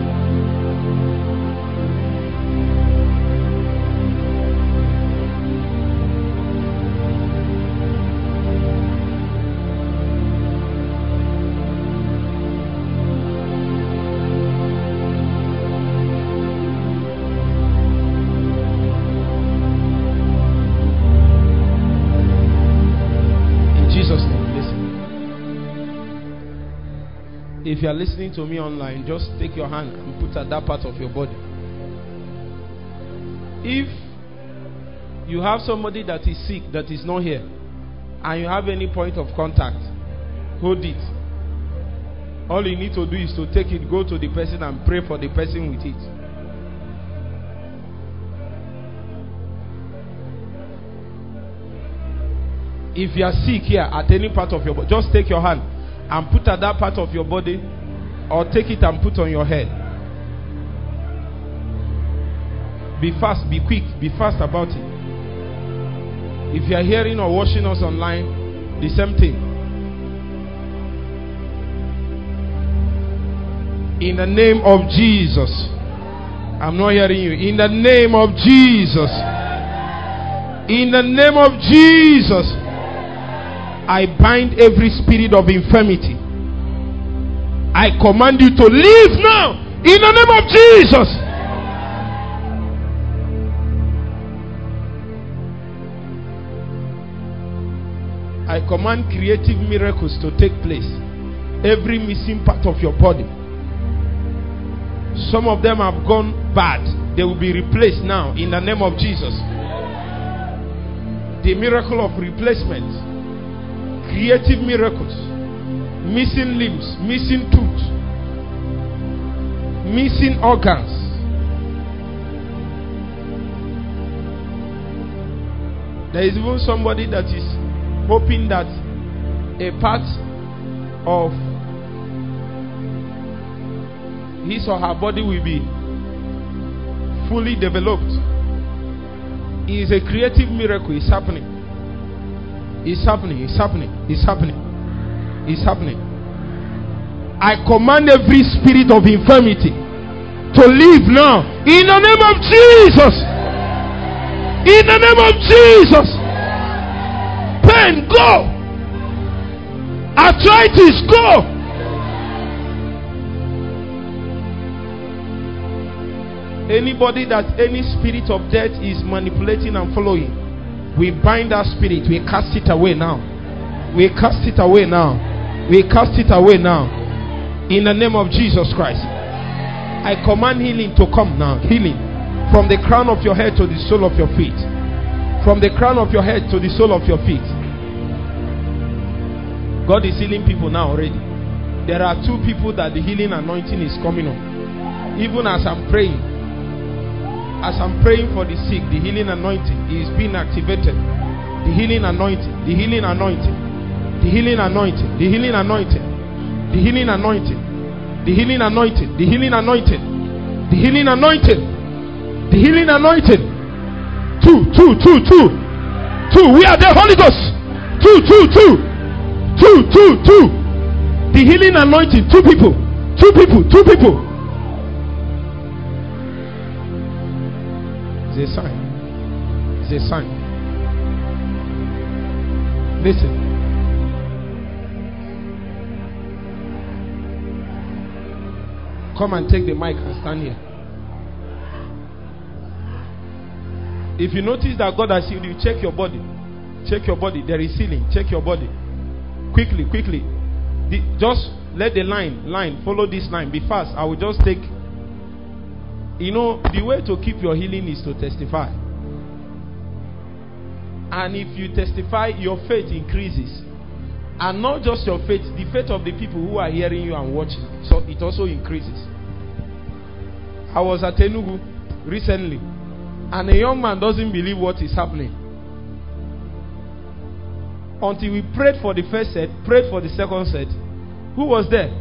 If you are listening to me online, just take your hand and put at that part of your body. If you have somebody that is sick that is not here, and you have any point of contact, hold it. All you need to do is to take it, go to the person and pray for the person with it. If you are sick here at any part of your body, just take your hand and put at that part of your body, or take it and put on your head. Be fast, be quick, be fast about it. If you are hearing or watching us online, the same thing. In the name of Jesus. I'm not hearing you. In the name of Jesus. In the name of Jesus, I bind every spirit of infirmity. I command you to leave now. In the name of Jesus. I command creative miracles to take place. Every missing part of your body. Some of them have gone bad. They will be replaced now in the name of Jesus. The miracle of replacement. Creative miracles. Missing limbs, missing tooth, missing organs. There is even somebody that is hoping that a part of his or her body will be fully developed. It is a creative miracle. It's happening. It's happening. It's happening. It's happening. It's happening. I command every spirit of infirmity to leave now. In the name of Jesus. In the name of Jesus. Pain, go. Arthritis, go. Anybody that any spirit of death is manipulating and following, we bind that spirit. We cast it away now. We cast it away now. We cast it away now. In the name of Jesus Christ. I command healing to come now. Healing. From the crown of your head to the sole of your feet. From the crown of your head to the sole of your feet. God is healing people now already. There are 2 people that the healing anointing is coming on. Even as I'm praying. As I'm praying for the sick, the healing anointing is being activated. The healing anointing. The healing anointing. The healing anointing. The healing anointing. The healing anointing. The healing anointing. The healing anointing. The healing anointing. The healing anointing. 2. We are the Holy Ghost. 2. 2. The healing anointing. 2 people. 2 people. 2 people. It's a sign. It's a sign. Listen. Come and take the mic and stand here. If you notice that God has healed you, check your body. Check your body. There is healing. Check your body. Quickly. Just let the line follow this line. Be fast. I will just take. You know, the way to keep your healing is to testify. And if you testify, your faith increases. And not just your faith, the faith of the people who are hearing you and watching. So it also increases. I was at Enugu recently, and a young man doesn't believe what is happening. Until we prayed for the first set, prayed for the second set. Who was there?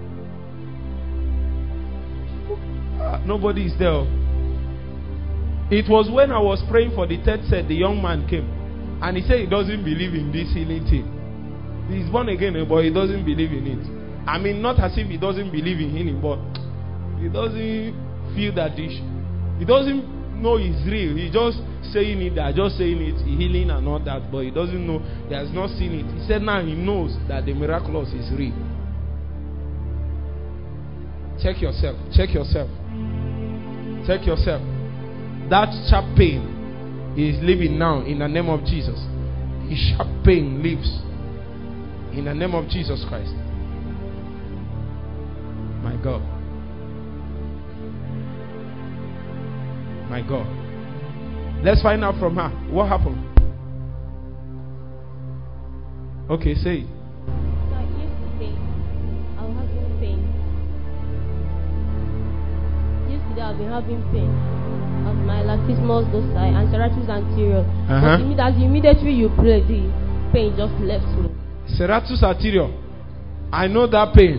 Nobody is there. It was when I was praying for the third set, the young man came. And he said he doesn't believe in this healing thing. He's born again, but he doesn't believe in it. I mean, not as if he doesn't believe in healing, but he doesn't feel that he doesn't know it's real. He's just saying it, they're just saying it, healing and all that, but he doesn't know, he has not seen it. He said now he knows that the miraculous is real. Check yourself. Check yourself. Check yourself. That sharp pain is leaving now in the name of Jesus. The sharp pain leaves in the name of Jesus Christ. My God. My God. Let's find out from her. What happened? Okay, say it. So yesterday, I was having pain. Yesterday, I've been having pain on my latissimus dorsi and serratus anterior. But immediately you pray, the pain just left me. Serratus anterior. I know that pain.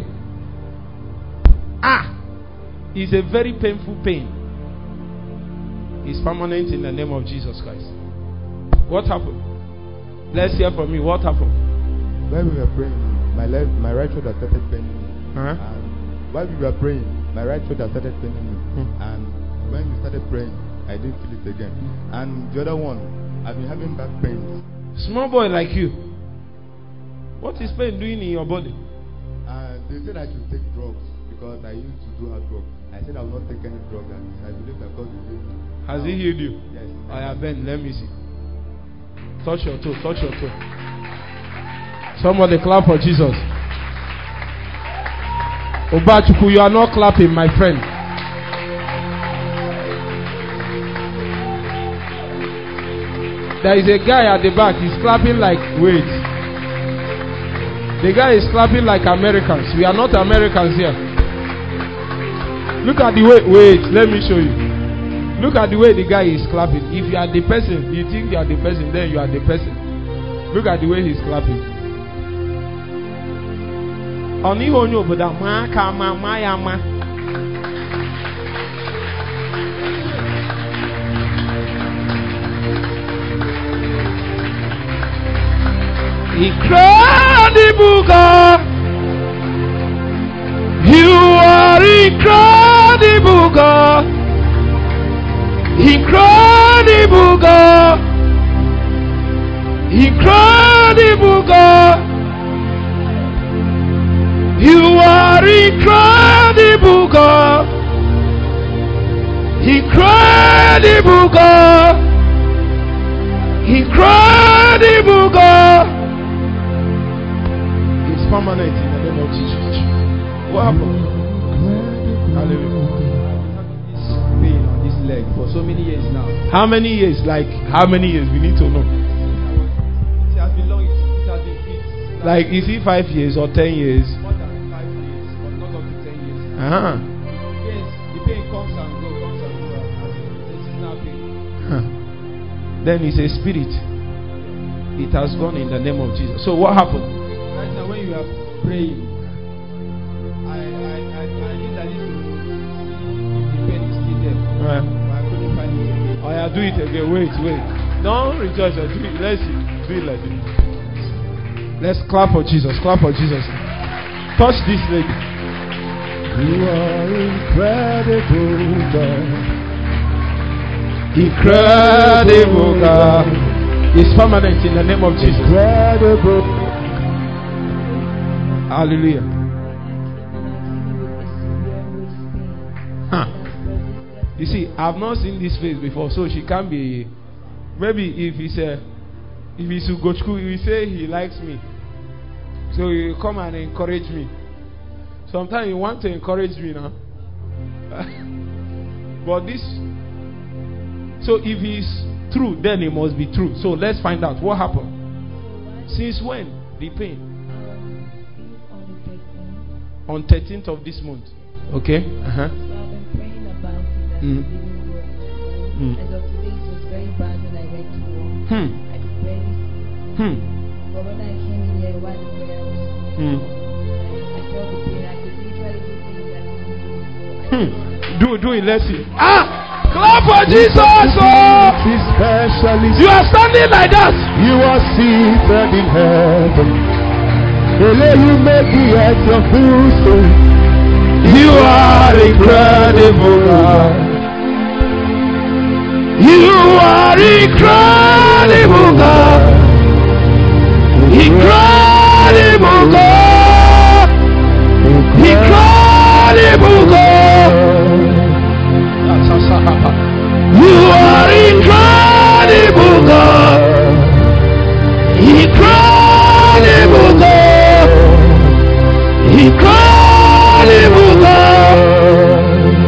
It's a very painful pain. It's permanent in the name of Jesus Christ. What happened? Let's hear from you. What happened? When we were praying, my right shoulder started paining me. And while we were praying, my right shoulder started paining me. And when we started praying, I didn't feel it again. And the other one, I've been having back pains. Small boy like you. What is pain doing in your body? They said I should take drugs because I used to do hard work. I said I will not take any drugs, and I believe that God will heal me. Has He healed you? Yes. I have been. Let me see. Touch your toe. Touch your toe. Somebody clap for Jesus. Obachuku, you are not clapping, my friend. There is a guy at the back. He's clapping like, wait. The guy is clapping like Americans. We are not Americans here. Look at the way. Wait, let me show you. Look at the way the guy is clapping. If you are the person, you think you are the person, then you are the person. Look at the way he's clapping. Onihonyo boda maka mama yama. Incredible God, you are incredible God, incredible God, incredible God, you are incredible God, incredible God, incredible God. Permanent in the name of Jesus. What happened? Hallelujah. This pain on this leg for so many years now. How many years? Like how many years? We need to know. It has been long. It has been fit. Like is it 5 years or 10 years? More than 5 years, but not up to 10 years. Yes, the pain comes and goes, as in it's seasonal pain. Then it's a spirit. It has gone in the name of Jesus. So what happened? Right now, when you are praying, I think that this will, if the pain is still there, but I couldn't find it again. Oh yeah, do it again. Wait. Don't rejoice. Do it. Let's see. Do it like this. Let's clap for Jesus. Clap for Jesus. Touch this lady. You are incredible God. Incredible God. It's permanent in the name of Jesus. Incredible. Hallelujah. You see, I've not seen this face before, so she can't be. Maybe if he's Ugochukwu, he will say he likes me, so he will come and encourage me. Sometimes you want to encourage me now, but this. So if he's true, then it must be true. So let's find out what happened. Since when the pain? On 13th of this month. Okay. So I've been praying about it and it didn't work. As of today, it was very bad when I went to work. I could barely sleep. But when I came in here while the prayer was I felt the pain. I could literally do things I couldn't do before. Do it. Let's see. Clap for Jesus. You are standing like that. You are seated in heaven. You make the earth your footstool. You are incredible God. You are incredible God. Incredible God. Incredible God. You are incredible God. Incredible God. Incredible God.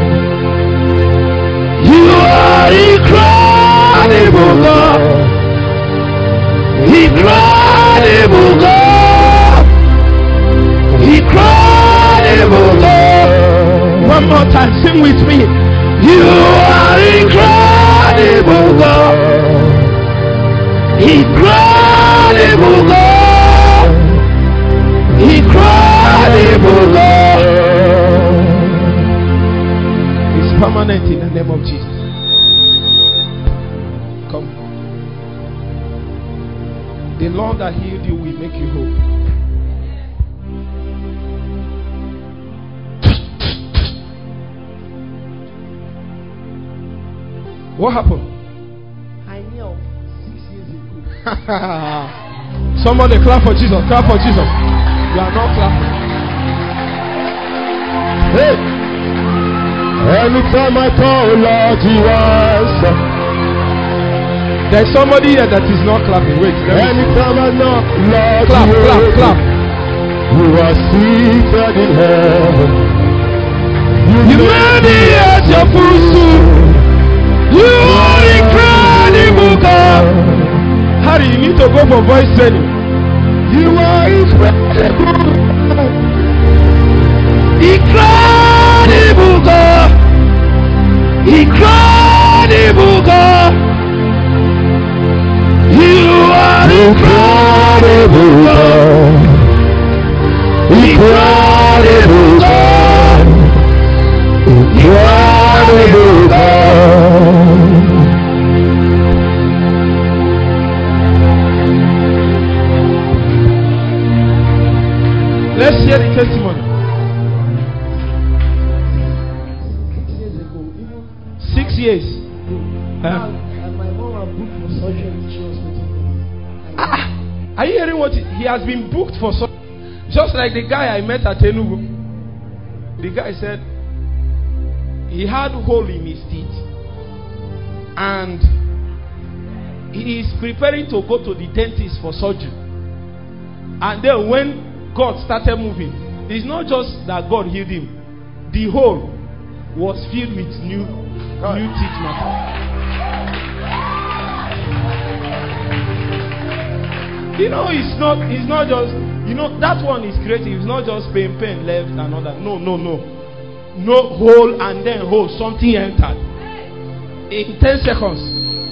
You are incredible God. Incredible God. Incredible God. One more time, sing with me. You are incredible God. Incredible God. Incredible God. It's permanent in the name of Jesus. Come. The Lord that healed you will make you whole. What happened? I knew 6 years Somebody clap for Jesus. Clap for Jesus. You are not clapping. Hey. Anytime I call, Lord, you answer. There's somebody here that is not clapping. Wait. Anytime I knock, Lord, clap, you clap, clap. You are seated in heaven. You made the earth your footstool. You are incredible, God. Harry, you need to go for voice training. You are incredible. Incredible God. Incredible God. You are incredible God. Incredible God. Incredible God. Let's hear the testimony. 6 years. My mom was booked for surgery in the hospital. Are you hearing what he has been booked for? Just like the guy I met at Enugu. The guy said he had a hole in his teeth and he is preparing to go to the dentist for surgery. And then when God started moving, it's not just that God healed him. The hole was filled with new teeth matter. It's not just, that one is creative. It's not just pain left and all that. No hole and then hole, something entered in 10 seconds.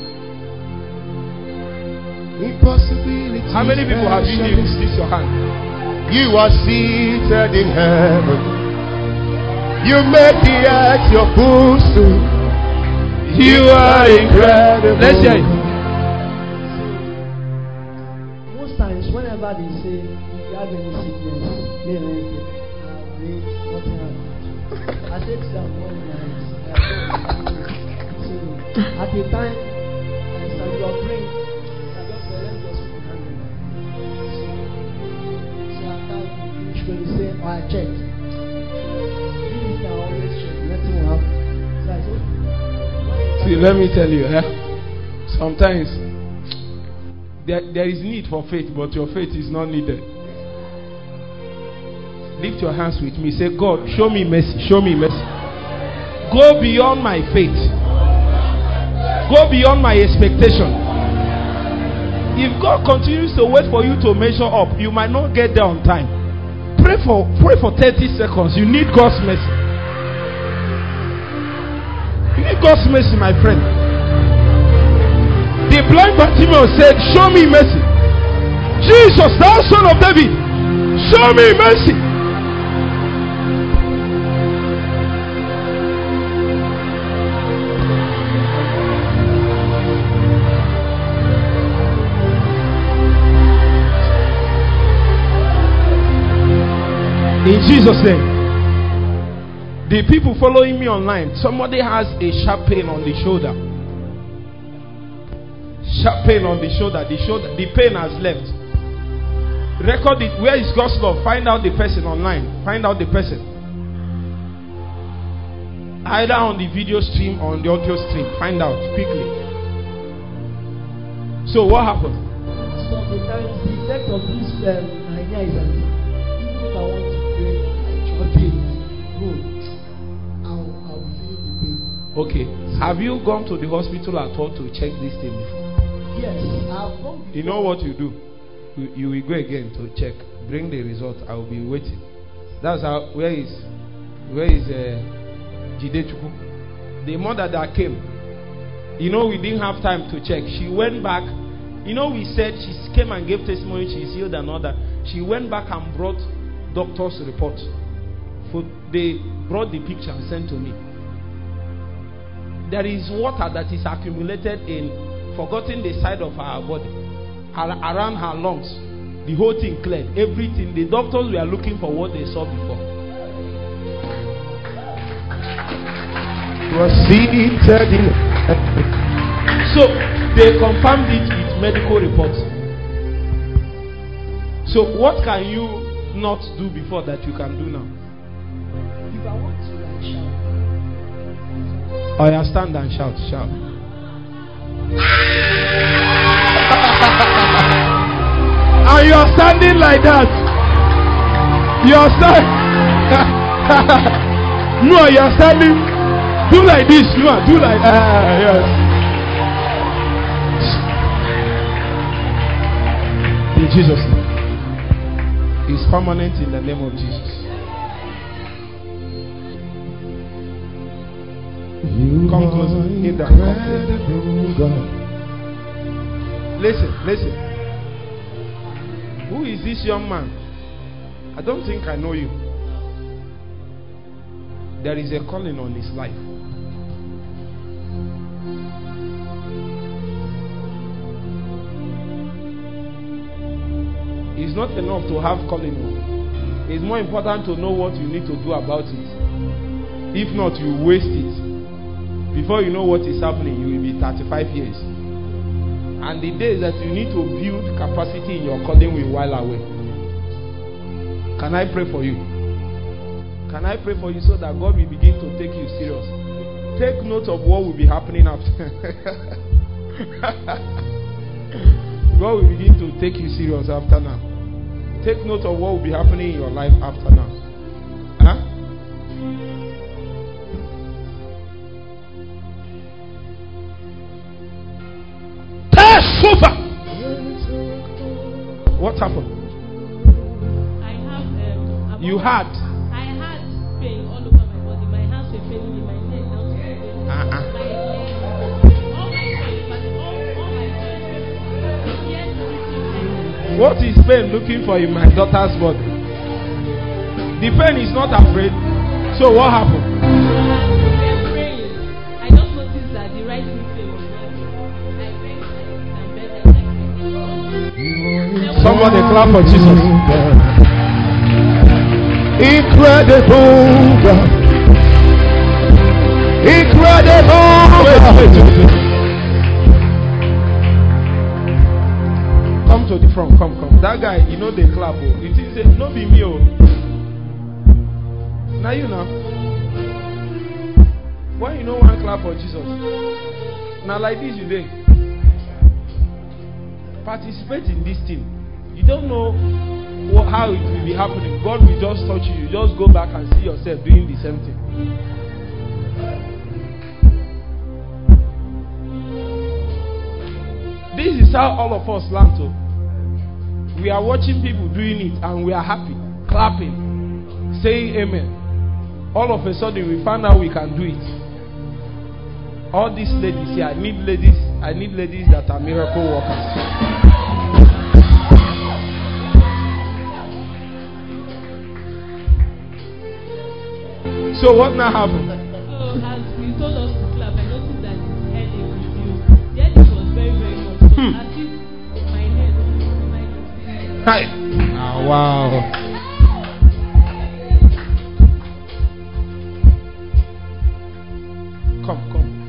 How many people have been here? This your hand. You are seated in heaven. You made the earth your footstool. You are incredible. Let's hear it. Most times, whenever they say if you have any sickness, nothing happens. I said to them one night, so at the time, as I was praying, I just said, let me just put my hand on it. So after you finish when you say, I checked. This I always check, nothing will happen. So I said, see, let me tell you, sometimes there is need for faith, but your faith is not needed. Lift your hands with me. Say, God, show me mercy. Show me mercy. Go beyond my faith. Go beyond my expectation. If God continues to wait for you to measure up, you might not get there on time. Pray for 30 seconds. You need God's mercy. You need God's mercy, my friend. The blind Bartimaeus said, show me mercy. Jesus, thou son of David, show me mercy. In Jesus' name. The people following me online, somebody has a sharp pain on the shoulder. Sharp pain on the shoulder. The pain has left. Record it. Where is God's love? Find out the person online. Find out the person. Either on the video stream or on the audio stream. Find out quickly. So what happened? Sometimes the effect of this idea is that even if I want to pray, I pray. I'll feel the pain. Okay. Have you gone to the hospital at all to check this thing before? Yes, I've gone before. You know what you do? You will go again to check. Bring the result. I will be waiting. That's how. Where is Jide Chukwu? The mother that came. We didn't have time to check. She went back. We said she came and gave testimony. She's healed and all that. She went back and brought doctor's report. They brought the picture and sent to me. There is water that is accumulated forgotten the side of her body, around her lungs. The whole thing cleared. Everything. The doctors were looking for what they saw before. So they confirmed it with medical reports. So what can you not do before that you can do now? If I want to, I shout. Oh, yeah, stand and shout. And you are standing like that. You are standing. No, you are standing. Do like this. No, do like yes. In Jesus' name. It's permanent in the name of Jesus. Come closer. Kneel down. Come closer. Listen. Who is this young man? I don't think I know you. There is a calling on his life. It's not enough to have calling. It's more important to know what you need to do about it. If not, you waste it. Before you know what is happening, you will be 35 years. And the days that you need to build capacity in your calling will while away. Can I pray for you? Can I pray for you so that God will begin to take you serious? Take note of what will be happening after. God will begin to take you serious after now. Take note of what will be happening in your life after now. Huh? Sofa. What happened? I have you had. I had pain all over my body. My hands were paining me, my neck down to my leg. My legs, all my joints, What is pain looking for in my daughter's body? The pain is not afraid. So what happened? We were praying. I just noticed that the right knee pain was not there. I prayed and begged and Somebody clap for Jesus. Incredible God. Incredible God. Wait. Come to the front. Come. That guy, you know they clap. Oh. It is no be me. Oh. Now you know. Why you know one clap for Jesus? Now like this you did. Participate in this thing. You don't know how it will be happening. God will just touch you. You just go back and see yourself doing the same thing. This is how all of us learn to. We are watching people doing it and we are happy, clapping, saying amen. All of a sudden we find out we can do it. All these ladies here, I need ladies that are miracle workers. So what now happened? So as we told us to clap, I noticed that his head is reduced. The headache was very, very much. So as if my head was Hi. Oh, wow. Come.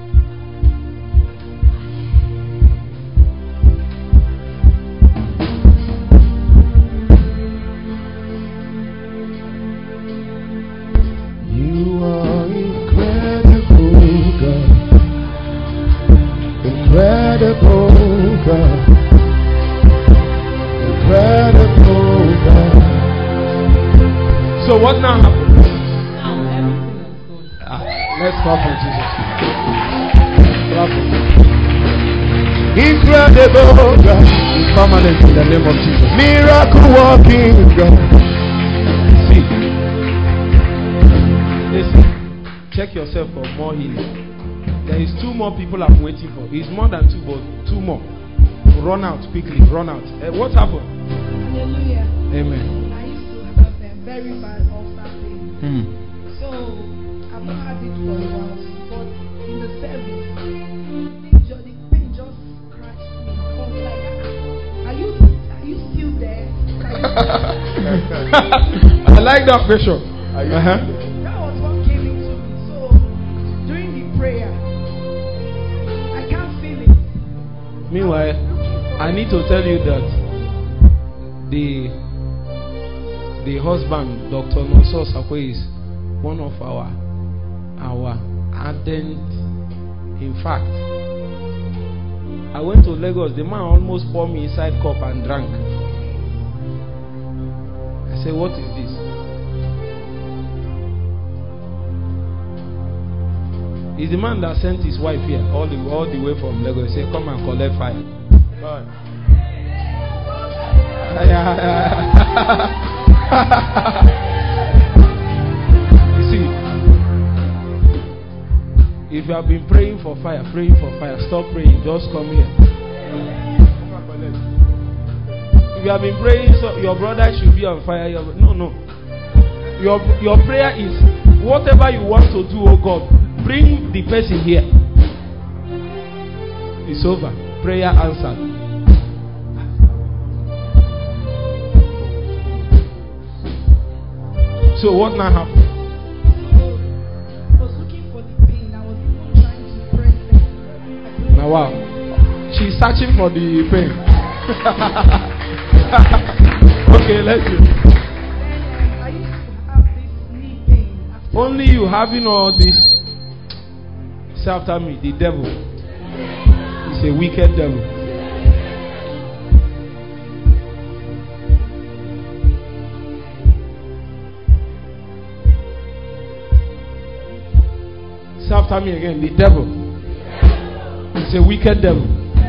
You are incredible God. Incredible God. Incredible God. So what now happened? now everything is gone. Let's clap for Jesus. Clap for Incredible God. It's permanent in the name of Jesus. Miracle working God. See. Listen. Check yourself for more healing. There is 2 more people I'm waiting for. It's more than 2, but 2 more. Run out quickly. Run out. What happened? Hallelujah. Amen. I used to have a very bad ulcer pain. So I've not had it for a while. But in the service, the pain just scratched me. I was like, are you still there? I like that question. That was what came into me. So during the prayer, I can't feel it. Meanwhile, Looking for I need to tell you that the husband, Dr. Nonso Sakwe, is one of our ardent. In fact, I went to Lagos. The man almost poured me inside cup and drank. I said, "What is this?" He's the man that sent his wife here all the way from Lagos. He said, "Come and collect fire." You see, if you have been praying for fire, stop praying. Just come here. If you have been praying, so your brother should be on fire. No. Your prayer is whatever you want to do. Oh God, bring the person here. It's over. Prayer answered. So what now happened? I was looking for the pain. I was even trying to press it. Now wow. She's searching for the pain. Okay, let's do. I used to have this knee pain. Only you having all this. Say after me, the devil. He's a wicked devil. Say after me again, the devil. It's a wicked devil.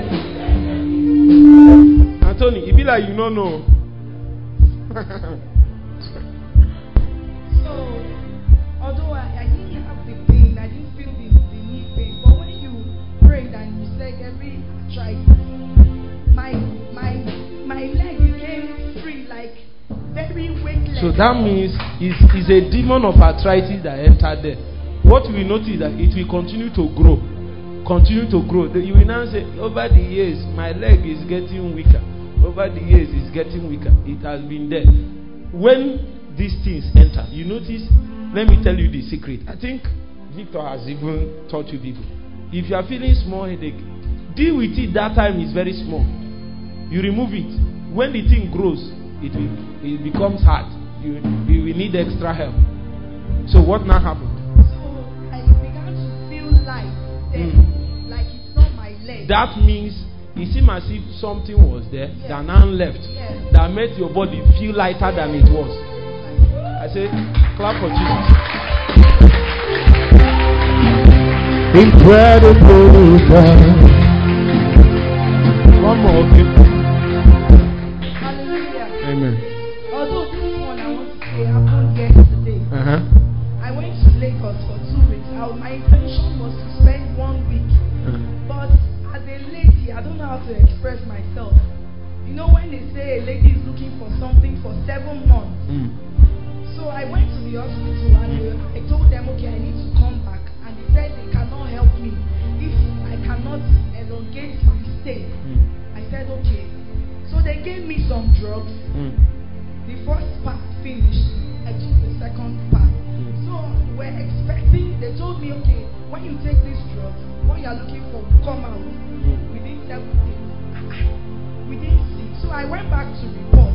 Anthony, it be like you don't know. So, although I didn't have the pain, I didn't feel the knee pain. But when you prayed and you said every arthritis, my leg became free, like very weightless. So that means it's a demon of arthritis that entered there. What we notice is that it will continue to grow. You will now say, over the years, my leg is getting weaker. Over the years, it's getting weaker. It has been there. When these things enter, you notice, let me tell you the secret. I think Victor has even taught you people. If you are feeling small headache, deal with it that time is very small. You remove it. When the thing grows, it becomes hard. You will need extra help. So what now happened? Like it's not my leg. That means it seems as if something was there that now left, that made your body feel lighter than it was. I say, clap for Jesus. Incredible God. One more, okay? Hallelujah. Amen. Although this one I want to say happened yesterday. I went to Lagos for 2 weeks. My intention was to spend 1 week. But as a lady, I don't know how to express myself. You know when they say a lady is looking for something for 7 months. So I went to the hospital and I told them, okay, I need to come back. And they said they cannot help me if I cannot elongate my stay. I said, okay. So they gave me some drugs. The first part finished. I took the second part. So we're expecting, they told me, okay, when you take this drug, what you are looking for will come out within 7 days. We didn't see. So I went back to report.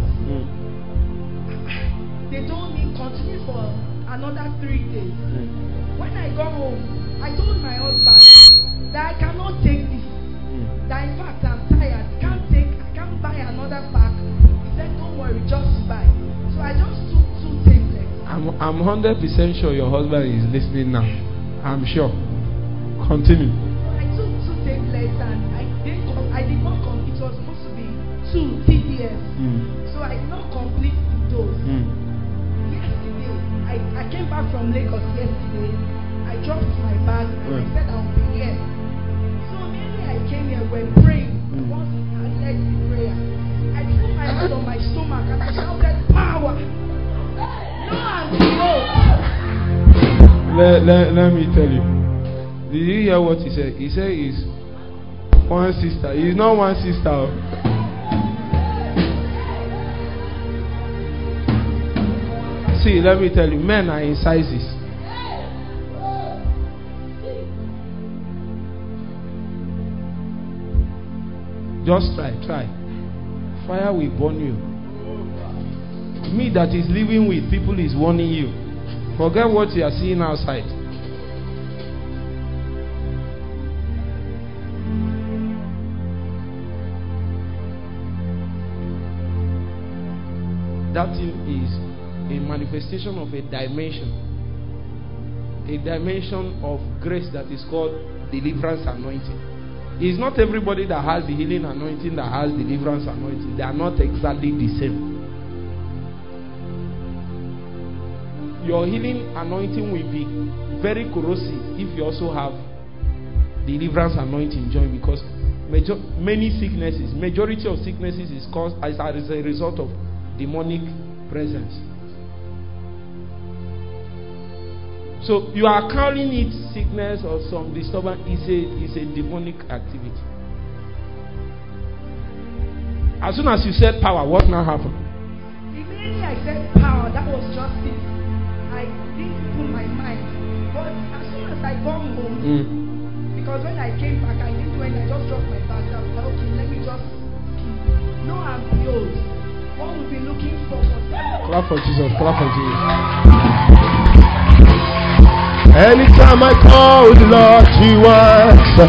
They told me continue for another 3 days. When I got home, I told my husband that I cannot take this. That in fact I'm tired. I can't buy another pack. He said, don't worry, just buy. So I just took 2 tablets. I'm 100% sure your husband is listening now. I'm sure. Continue. I took 2 tablets and I did not complete. It was supposed to be 2 TDS. So I did not complete the dose. Yesterday, I came back from Lagos yesterday. I dropped my bag and I said I'll be here. So immediately I came here, we're praying. Once I led the prayer, I put my hand on my stomach and I shouted, power! Let me tell you. Did you hear what he said? He said he's one sister. He's not one sister. See, let me tell you, men are in sizes. Just try. Fire will burn you. Me that is living with people is warning you. Forget what you are seeing outside. That thing is a manifestation of a dimension of grace that is called deliverance anointing. It's not everybody that has the healing anointing that has deliverance anointing. They are not exactly the same. Your healing anointing will be very corrosive if you also have deliverance anointing joined, because majority of sicknesses is caused as a result of demonic presence. So you are calling it sickness or some disturbance. It's a demonic activity. As soon as you said power, what now happened? Immediately I said power, that was just it. I didn't put my mind. But as soon as I got home, because when I came back, I didn't do anything. I just dropped my bag. I was like, okay, let me just keep. No, I'm behold. What we've been looking for 7 Clap for Jesus. Clap for Jesus. Anytime I call the Lord, you answer.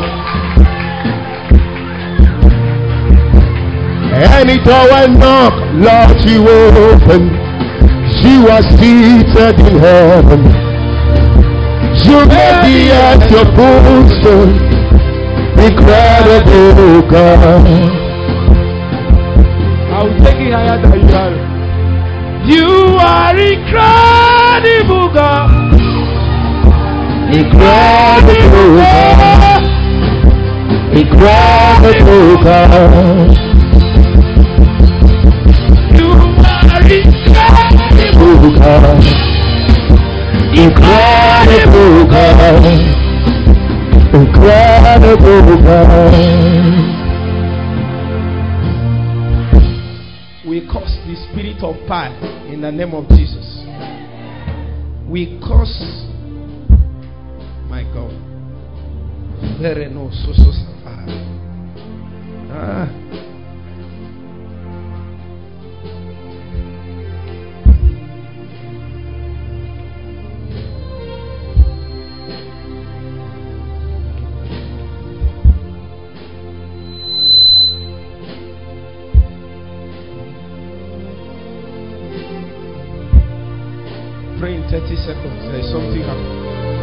Any door I knock, Lord, you open. You are seated in heaven. You made the earth your footstool. Incredible God. I will take it higher than you are. You are incredible God. Incredible God. Incredible God. You are incredible God. Incredible God. Incredible God. We curse the spirit of pride in the name of Jesus. We curse, my God. Very no so Pray in 30 seconds. There is something happening.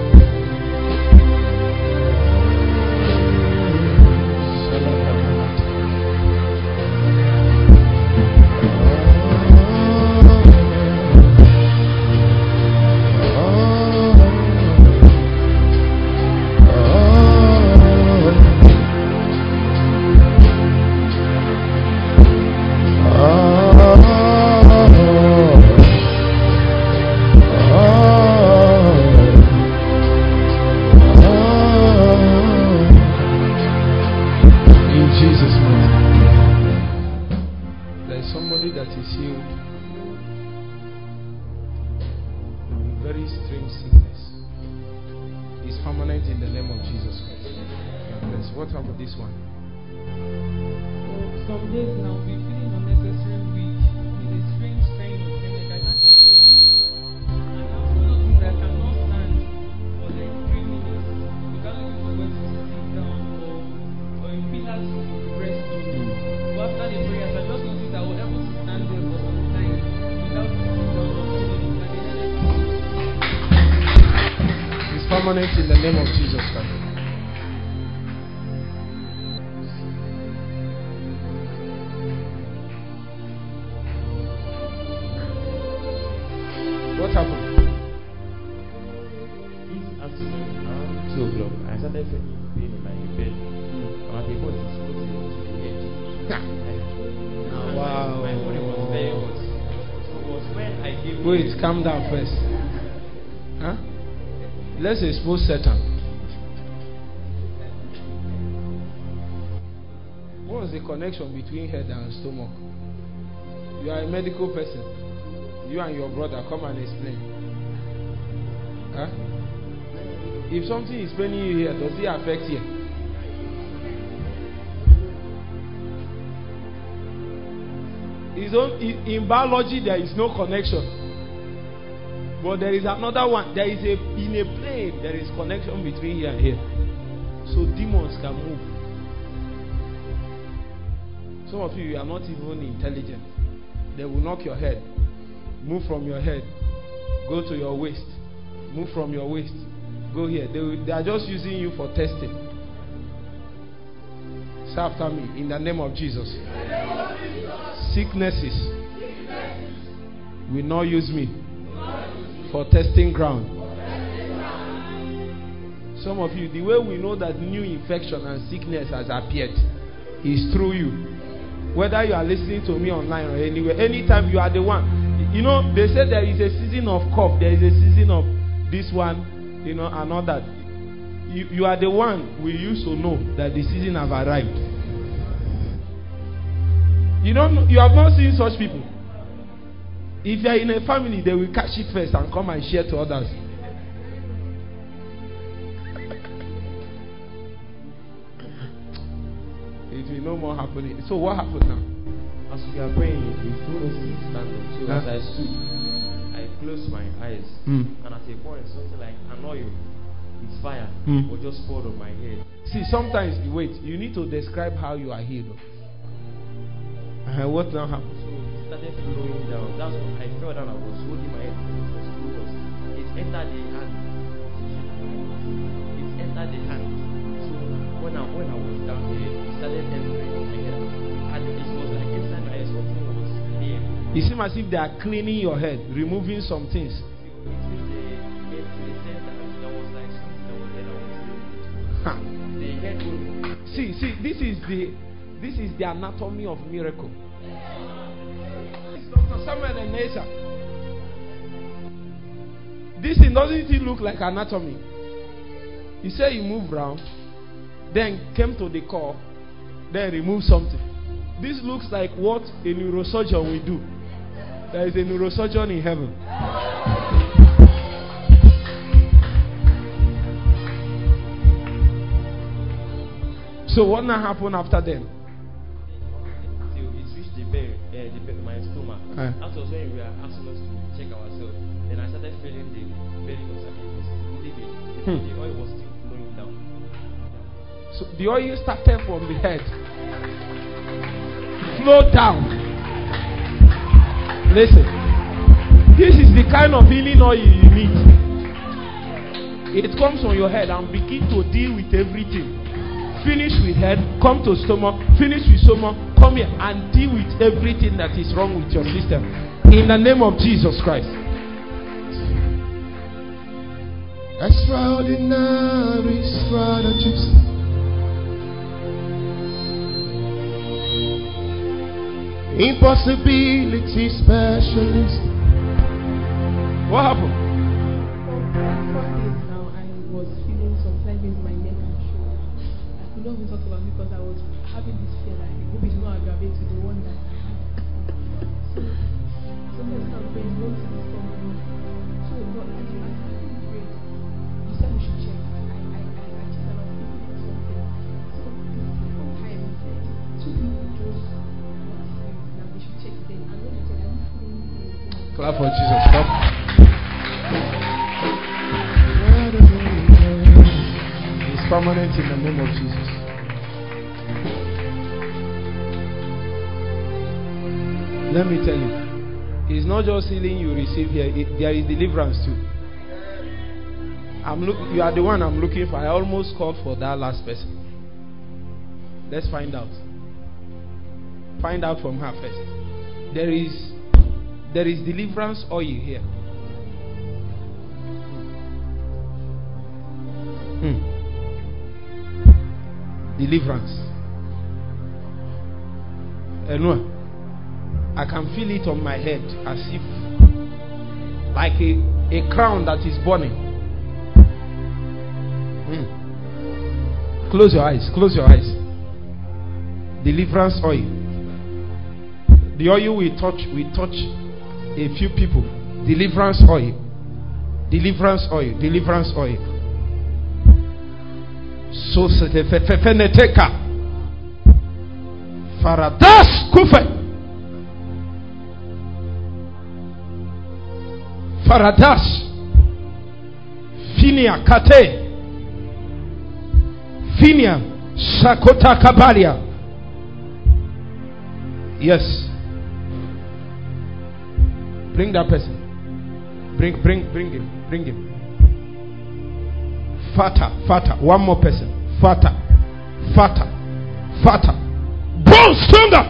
In the name of Jesus Christ. What happened? This afternoon, around 2 o'clock, I started feeling pain in my belly. My people was exposed to the head. Wow. My body was very hot. So it was when I gave. Wait, calm down first. Huh? Let's expose Satan. What was the connection between head and stomach? You are a medical person. You and your brother come and explain. Huh? If something is paining you here, does it affect here? In biology, there is no connection. But there is another one. There is in a plane, there is connection between here and here. So demons can move. Some of you are not even intelligent. They will knock your head. Move from your head. Go to your waist. Move from your waist. Go here. They are just using you for testing. Say after me. In the name of Jesus. Sicknesses will not use me for testing ground. Some of you, the way we know that new infection and sickness has appeared is through you. Whether you are listening to me online or anywhere, anytime you are the one. You know, they say there is a season of cough, there is a season of this one, and all that. You are the one we used to know that the season have arrived. You have not seen such people. If you are in a family, they will catch it first and come and share to others. It will no more happening. So what happened now? As we are praying, we told us to stand up. So as I stood, I closed my eyes, and at a point, something like an oil with fire was just poured on my head. See, sometimes you need to describe how you are healed. What now happened? So it started flowing down. That's what I felt, and I was holding my head. It entered the hand. It entered the hand. So when I was down here, it started entering my head. And it was like inside my head, something was here. It seems as if they are cleaning your head, removing some things. So it reached the center. There was like something that was there that was the head wound. See, this is the anatomy of miracle. Dr. Samuel and Nasa. This thing doesn't look like anatomy. He said he moved around, then came to the core, then removed something. This looks like what a neurosurgeon will do. There is a neurosurgeon in heaven. So what now happened after then? My stomach. That was when we were asking us to check ourselves. Then I started feeling the belly was leaving. The oil was still flowing down. So the oil started from the head, flowed down. Listen, this is the kind of healing oil you need. It comes on your head and begin to deal with everything. Finish with head, come to stomach, finish with stomach, come here and deal with everything that is wrong with your system. In the name of Jesus Christ. Extraordinary strategies. Impossibility specialist. What happened? For 4 days now, I was feeling some tightness in my neck and shoulder. I could not even talk about it because I was having this fear that I hope it will not aggravate to the one that I had. So sometimes I'm praying, want to disturb me. So, but as you prayed, you said we should check. I checked and I was looking for something. So the second time he said, 2 people just got healed. Now they should check them. And when I said, I'm not feeling anything. Clap for Jesus. Stop. It's permanent in the name of Jesus. Let me tell you, it's not just healing you receive here, there is deliverance too. You are the one I'm looking for. I almost called for that last person. Let's find out. Find out from her first. There is deliverance oil here. Deliverance. Enua, I can feel it on my head as if like a crown that is burning. Close your eyes. Close your eyes. Deliverance oil. The oil we touch a few people. Deliverance oil. Deliverance oil. Deliverance oil. So feneteka. Faradas kufe. Paradas. Finia Kate. Finia Sakota Kabalia. Yes. Bring that person. Bring him. Fata. One more person. Fata. Born stronger.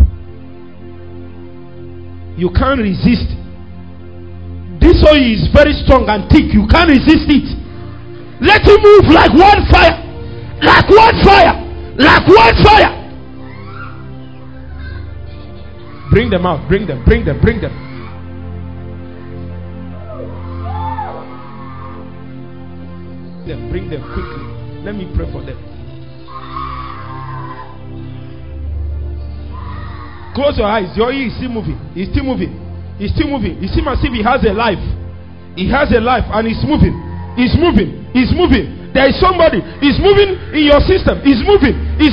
You can't resist. This oil is very strong and thick. You can't resist it. Let it move like wildfire. Like wildfire. Bring them out. Bring them. Bring them quickly. Let me pray for them. Close your eyes. Your ear is still moving. It's still moving. You see as if he has a life. He has a life and it's moving. There is somebody. It's moving in your system. It's moving.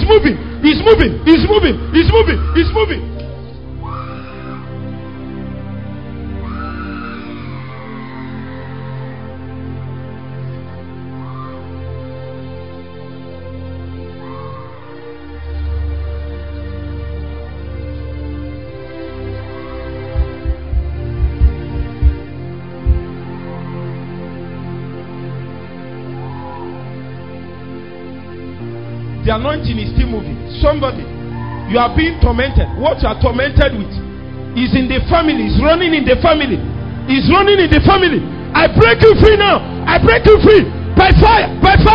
The anointing is still moving. Somebody, you are being tormented. What you are tormented with is in the family. It's running in the family. I break you free now. I break you free by fire.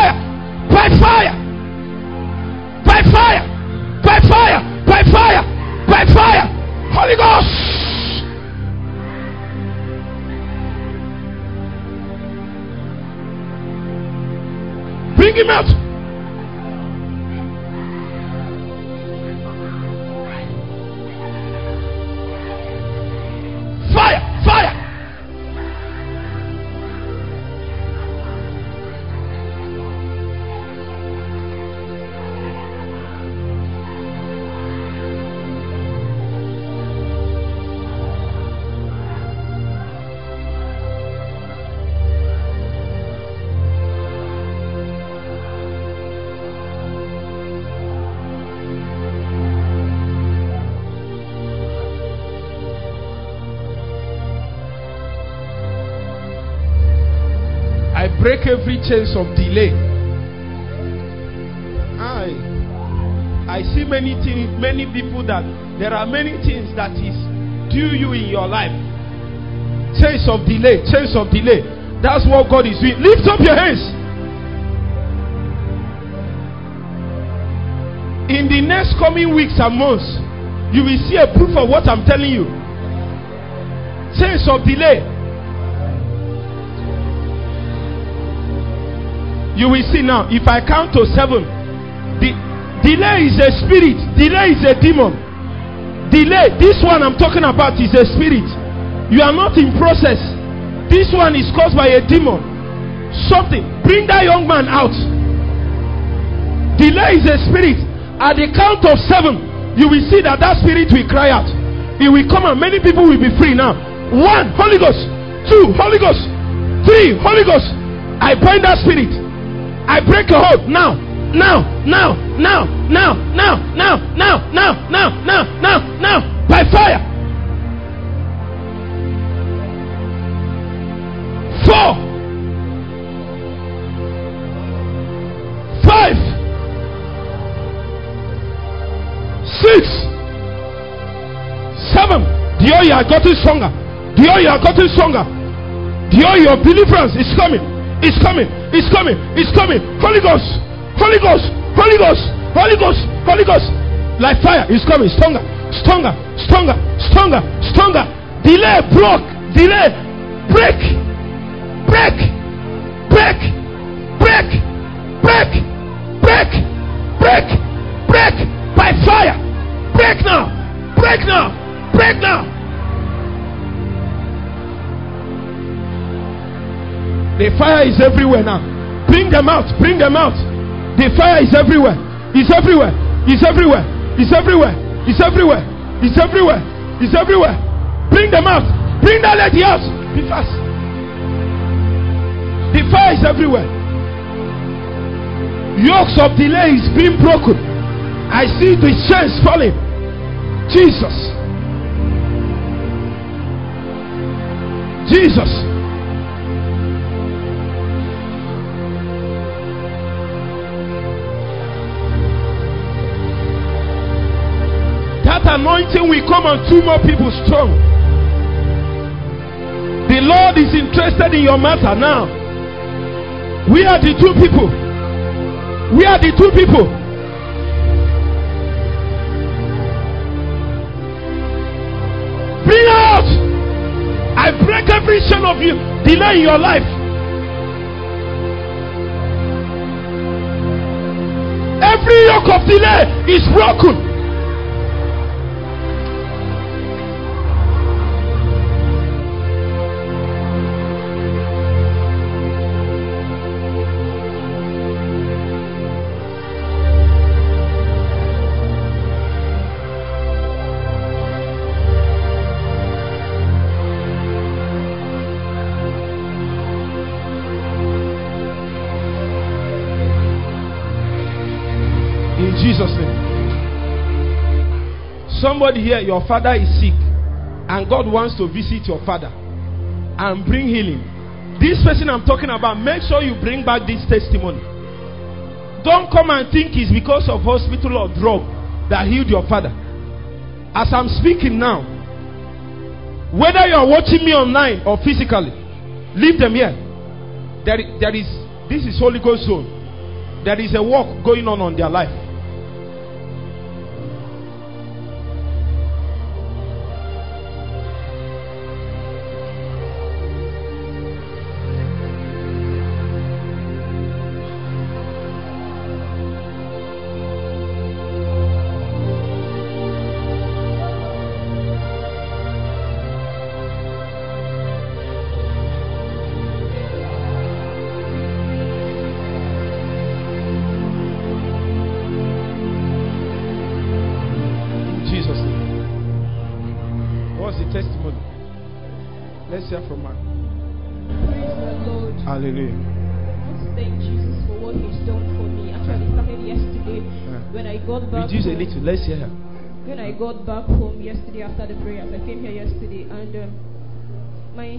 Holy Ghost. Bring him out. Fire. I break every chains of delay. I see many people that there are many things that is due you in your life. Chains of delay. That's what God is doing. Lift up your hands. In the next coming weeks and months, you will see a proof of what I'm telling you. Chains of delay. You will see now. If I count to 7, the delay is a spirit. Delay is a demon. Delay. This one I'm talking about is a spirit. You are not in process. This one is caused by a demon. Something. Bring that young man out. Delay is a spirit. At the count of 7, you will see that spirit will cry out. It will come and many people will be free now. 1, Holy Ghost. 2, Holy Ghost. 3, Holy Ghost. I bind that spirit. I break your hold now. By fire. 4, 5, 6, 7. The oil has gotten stronger. The oil of deliverance is coming. It's coming. Holy Ghost. Like fire, it's coming. Stronger. Delay, break. By fire. Break now. The fire is everywhere now. Bring them out. The fire is everywhere. It's everywhere. Bring them out. Bring that lady out. Be fast. The fire is everywhere. Yokes of delay is being broken. I see the chains falling. Jesus. Jesus. That anointing will come on 2 more people strong. The Lord is interested in your matter now. We are the 2 people. We are the 2 people. Bring out. I break every chain of you delay in your life. Every yoke of delay is broken. Jesus' name. Somebody here, your father is sick, and God wants to visit your father and bring healing. This person I'm talking about, make sure you bring back this testimony. Don't come and think it's because of hospital or drug that healed your father. As I'm speaking now, whether you are watching me online or physically, leave them here. This is Holy Ghost zone. There is a work going on their life. From her. Praise the Lord. Hallelujah. I want to thank Jesus for what He's done for me. Actually, it started yesterday when I got back. Reduce a little. Let's hear her. When I got back home yesterday after the prayers, I came here yesterday, and my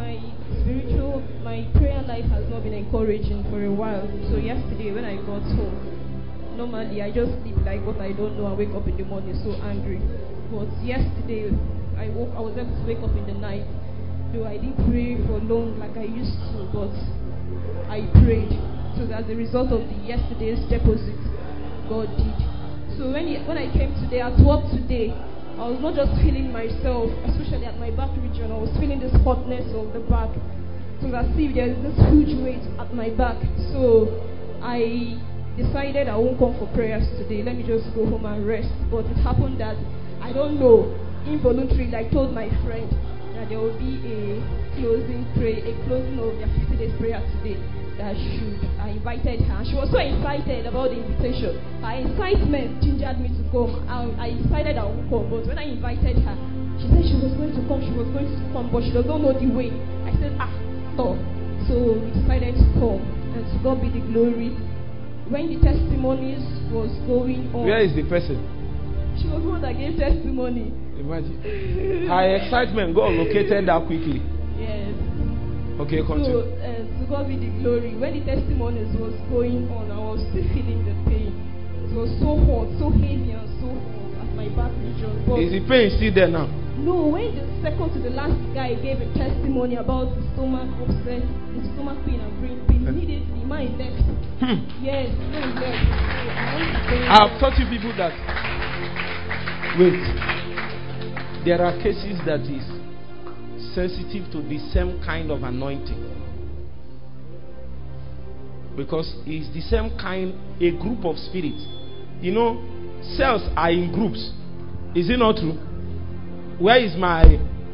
prayer life has not been encouraging for a while. So yesterday when I got home, normally I just sleep like what I don't know and wake up in the morning so angry. But yesterday I was able to wake up in the night. Though I didn't pray for long like I used to, but I prayed. So as a result of the yesterday's deposit, God did. So when I came today at work today, I was not just feeling myself, especially at my back region. I was feeling this hotness of the back. So as if there is this huge weight at my back. So I decided I won't come for prayers today. Let me just go home and rest. But it happened that I don't know, involuntarily I told my friend that there will be a closing of their 50 days prayer today. I invited her. She was so excited about the invitation. Her excitement gingered me to come. I decided I would come, but when I invited her, she said she was going to come, but she does not know the way. I said, no. So we decided to come, and to God be the glory. When the testimonies was going on, where is the person? She was the one that gave testimony. Imagine. Her excitement got located that quickly. Yes. Okay, continue. So, to God be the glory. When the testimonies was going on, I was still feeling the pain. It was so hot, so heavy and so hot at my back region. But is the pain still there now? No, when the second to the last guy gave a testimony about the stomach upset, the stomach pain and brain pain, immediately mine left. Yes, mine left. I've taught you people that. Wait. There are cases that is sensitive to the same kind of anointing, because it's the same kind, a group of spirits. You know, cells are in groups. Is it not true? Where is my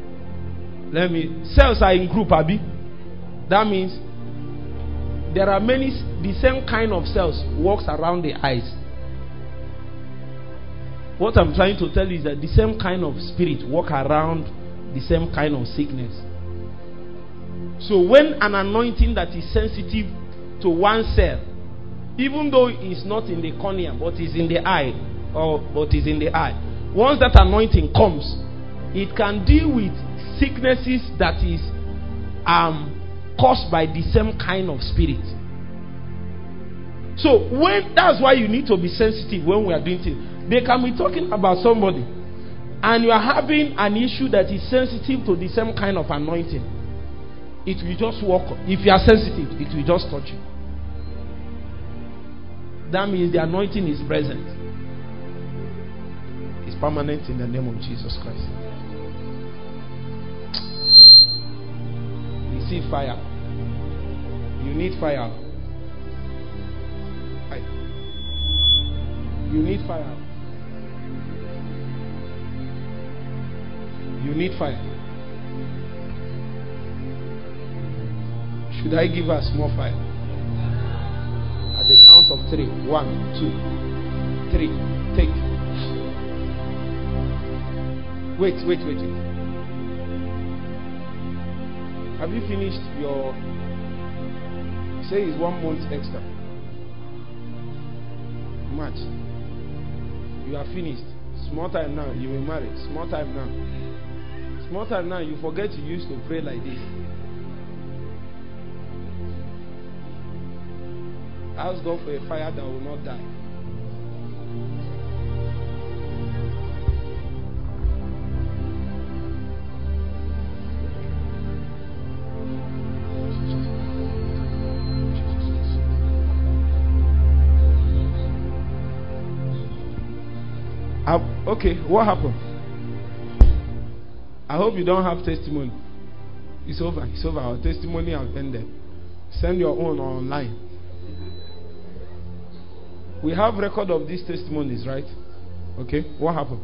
cells are in group, Abi? That means there are many, the same kind of cells walks around the eyes. What I'm trying to tell you is that the same kind of spirit walk around the same kind of sickness. So when an anointing that is sensitive to one cell, even though it's not in the cornea, but is in the eye, once that anointing comes, it can deal with sicknesses that is caused by the same kind of spirit. So that's why you need to be sensitive when we are doing things. They can be talking about somebody, and you are having an issue that is sensitive to the same kind of anointing. It will just walk. If you are sensitive, it will just touch you. That means the anointing is present. It's permanent in the name of Jesus Christ. Receive fire. You need fire. You need fire. You need fire. Should I give us more fire? At the count of 3. 1, 2, 3. Take. Wait. Have you finished your... Say it's 1 month extra. March. You are finished. Small time now, you will marry. Small time now. Small time now, you forget you used to pray like this. Ask God for a fire that will not die. Okay, what happened? I hope you don't have testimony. It's over. Our testimony has ended. Send your own online. We have record of these testimonies, right? Okay, what happened?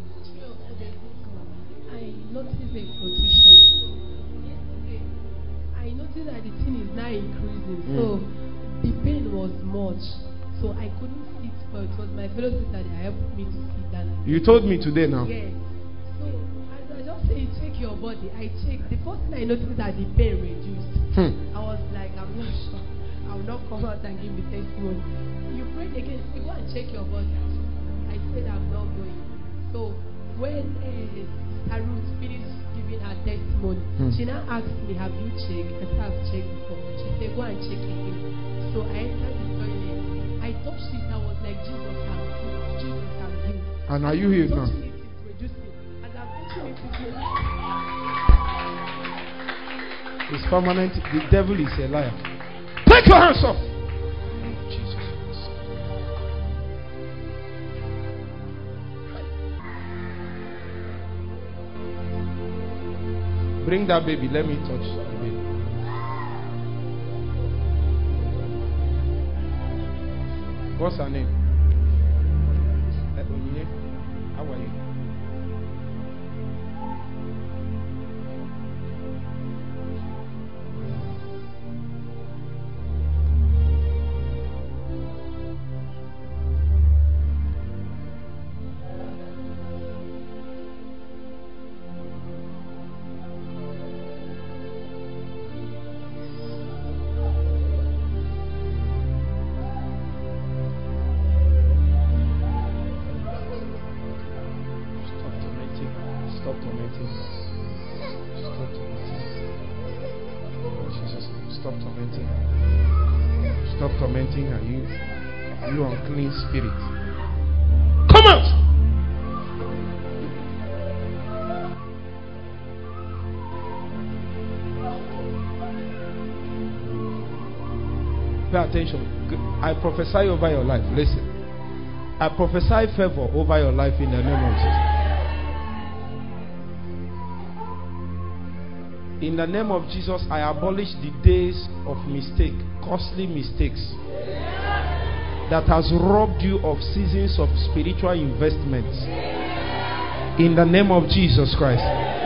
I noticed a fluctuation. Yesterday, I noticed that the thing is now increasing. So the pain was much. So I couldn't sit for it. It was my fellow sister that helped me to sit down. You told me today now. Yes. So as I just say, check your body. I checked. The first thing I noticed that the pain reduced. I was like, I'm not sure. I will not come out and give the testimony. You prayed again. Say, go and check your body. I said, I'm not going. So when Sister Ruth finished giving her testimony, she now asked me, have you checked? I said, I've checked before. She said, go and check again. So I entered the toilet. I touched it. I was like, Jesus, I'm healed. Jesus, I'm healed. And are you healed now? Touching it is reducing. As I'm touching it, it's permanent. The devil is a liar. Take your hands off. Jesus. Bring that baby. Let me touch the baby. What's her name? How are you? You unclean spirit. Come out! Pay attention. I prophesy over your life. Listen. I prophesy favor over your life in the name of Jesus. In the name of Jesus, I abolish the days of mistake, costly mistakes that has robbed you of seasons of spiritual investments. In the name of Jesus Christ,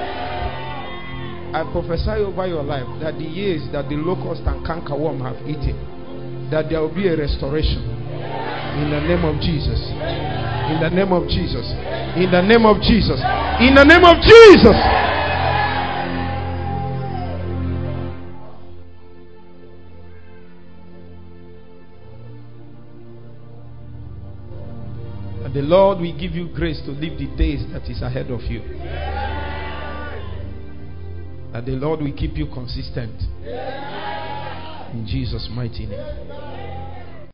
I prophesy over your life that the years that the locust and cankerworm have eaten, that there will be a restoration. In the name of Jesus. In the name of Jesus. In the name of Jesus. In the name of Jesus. That the Lord will give you grace to live the days that is ahead of you. That the Lord will keep you consistent. In Jesus' mighty name.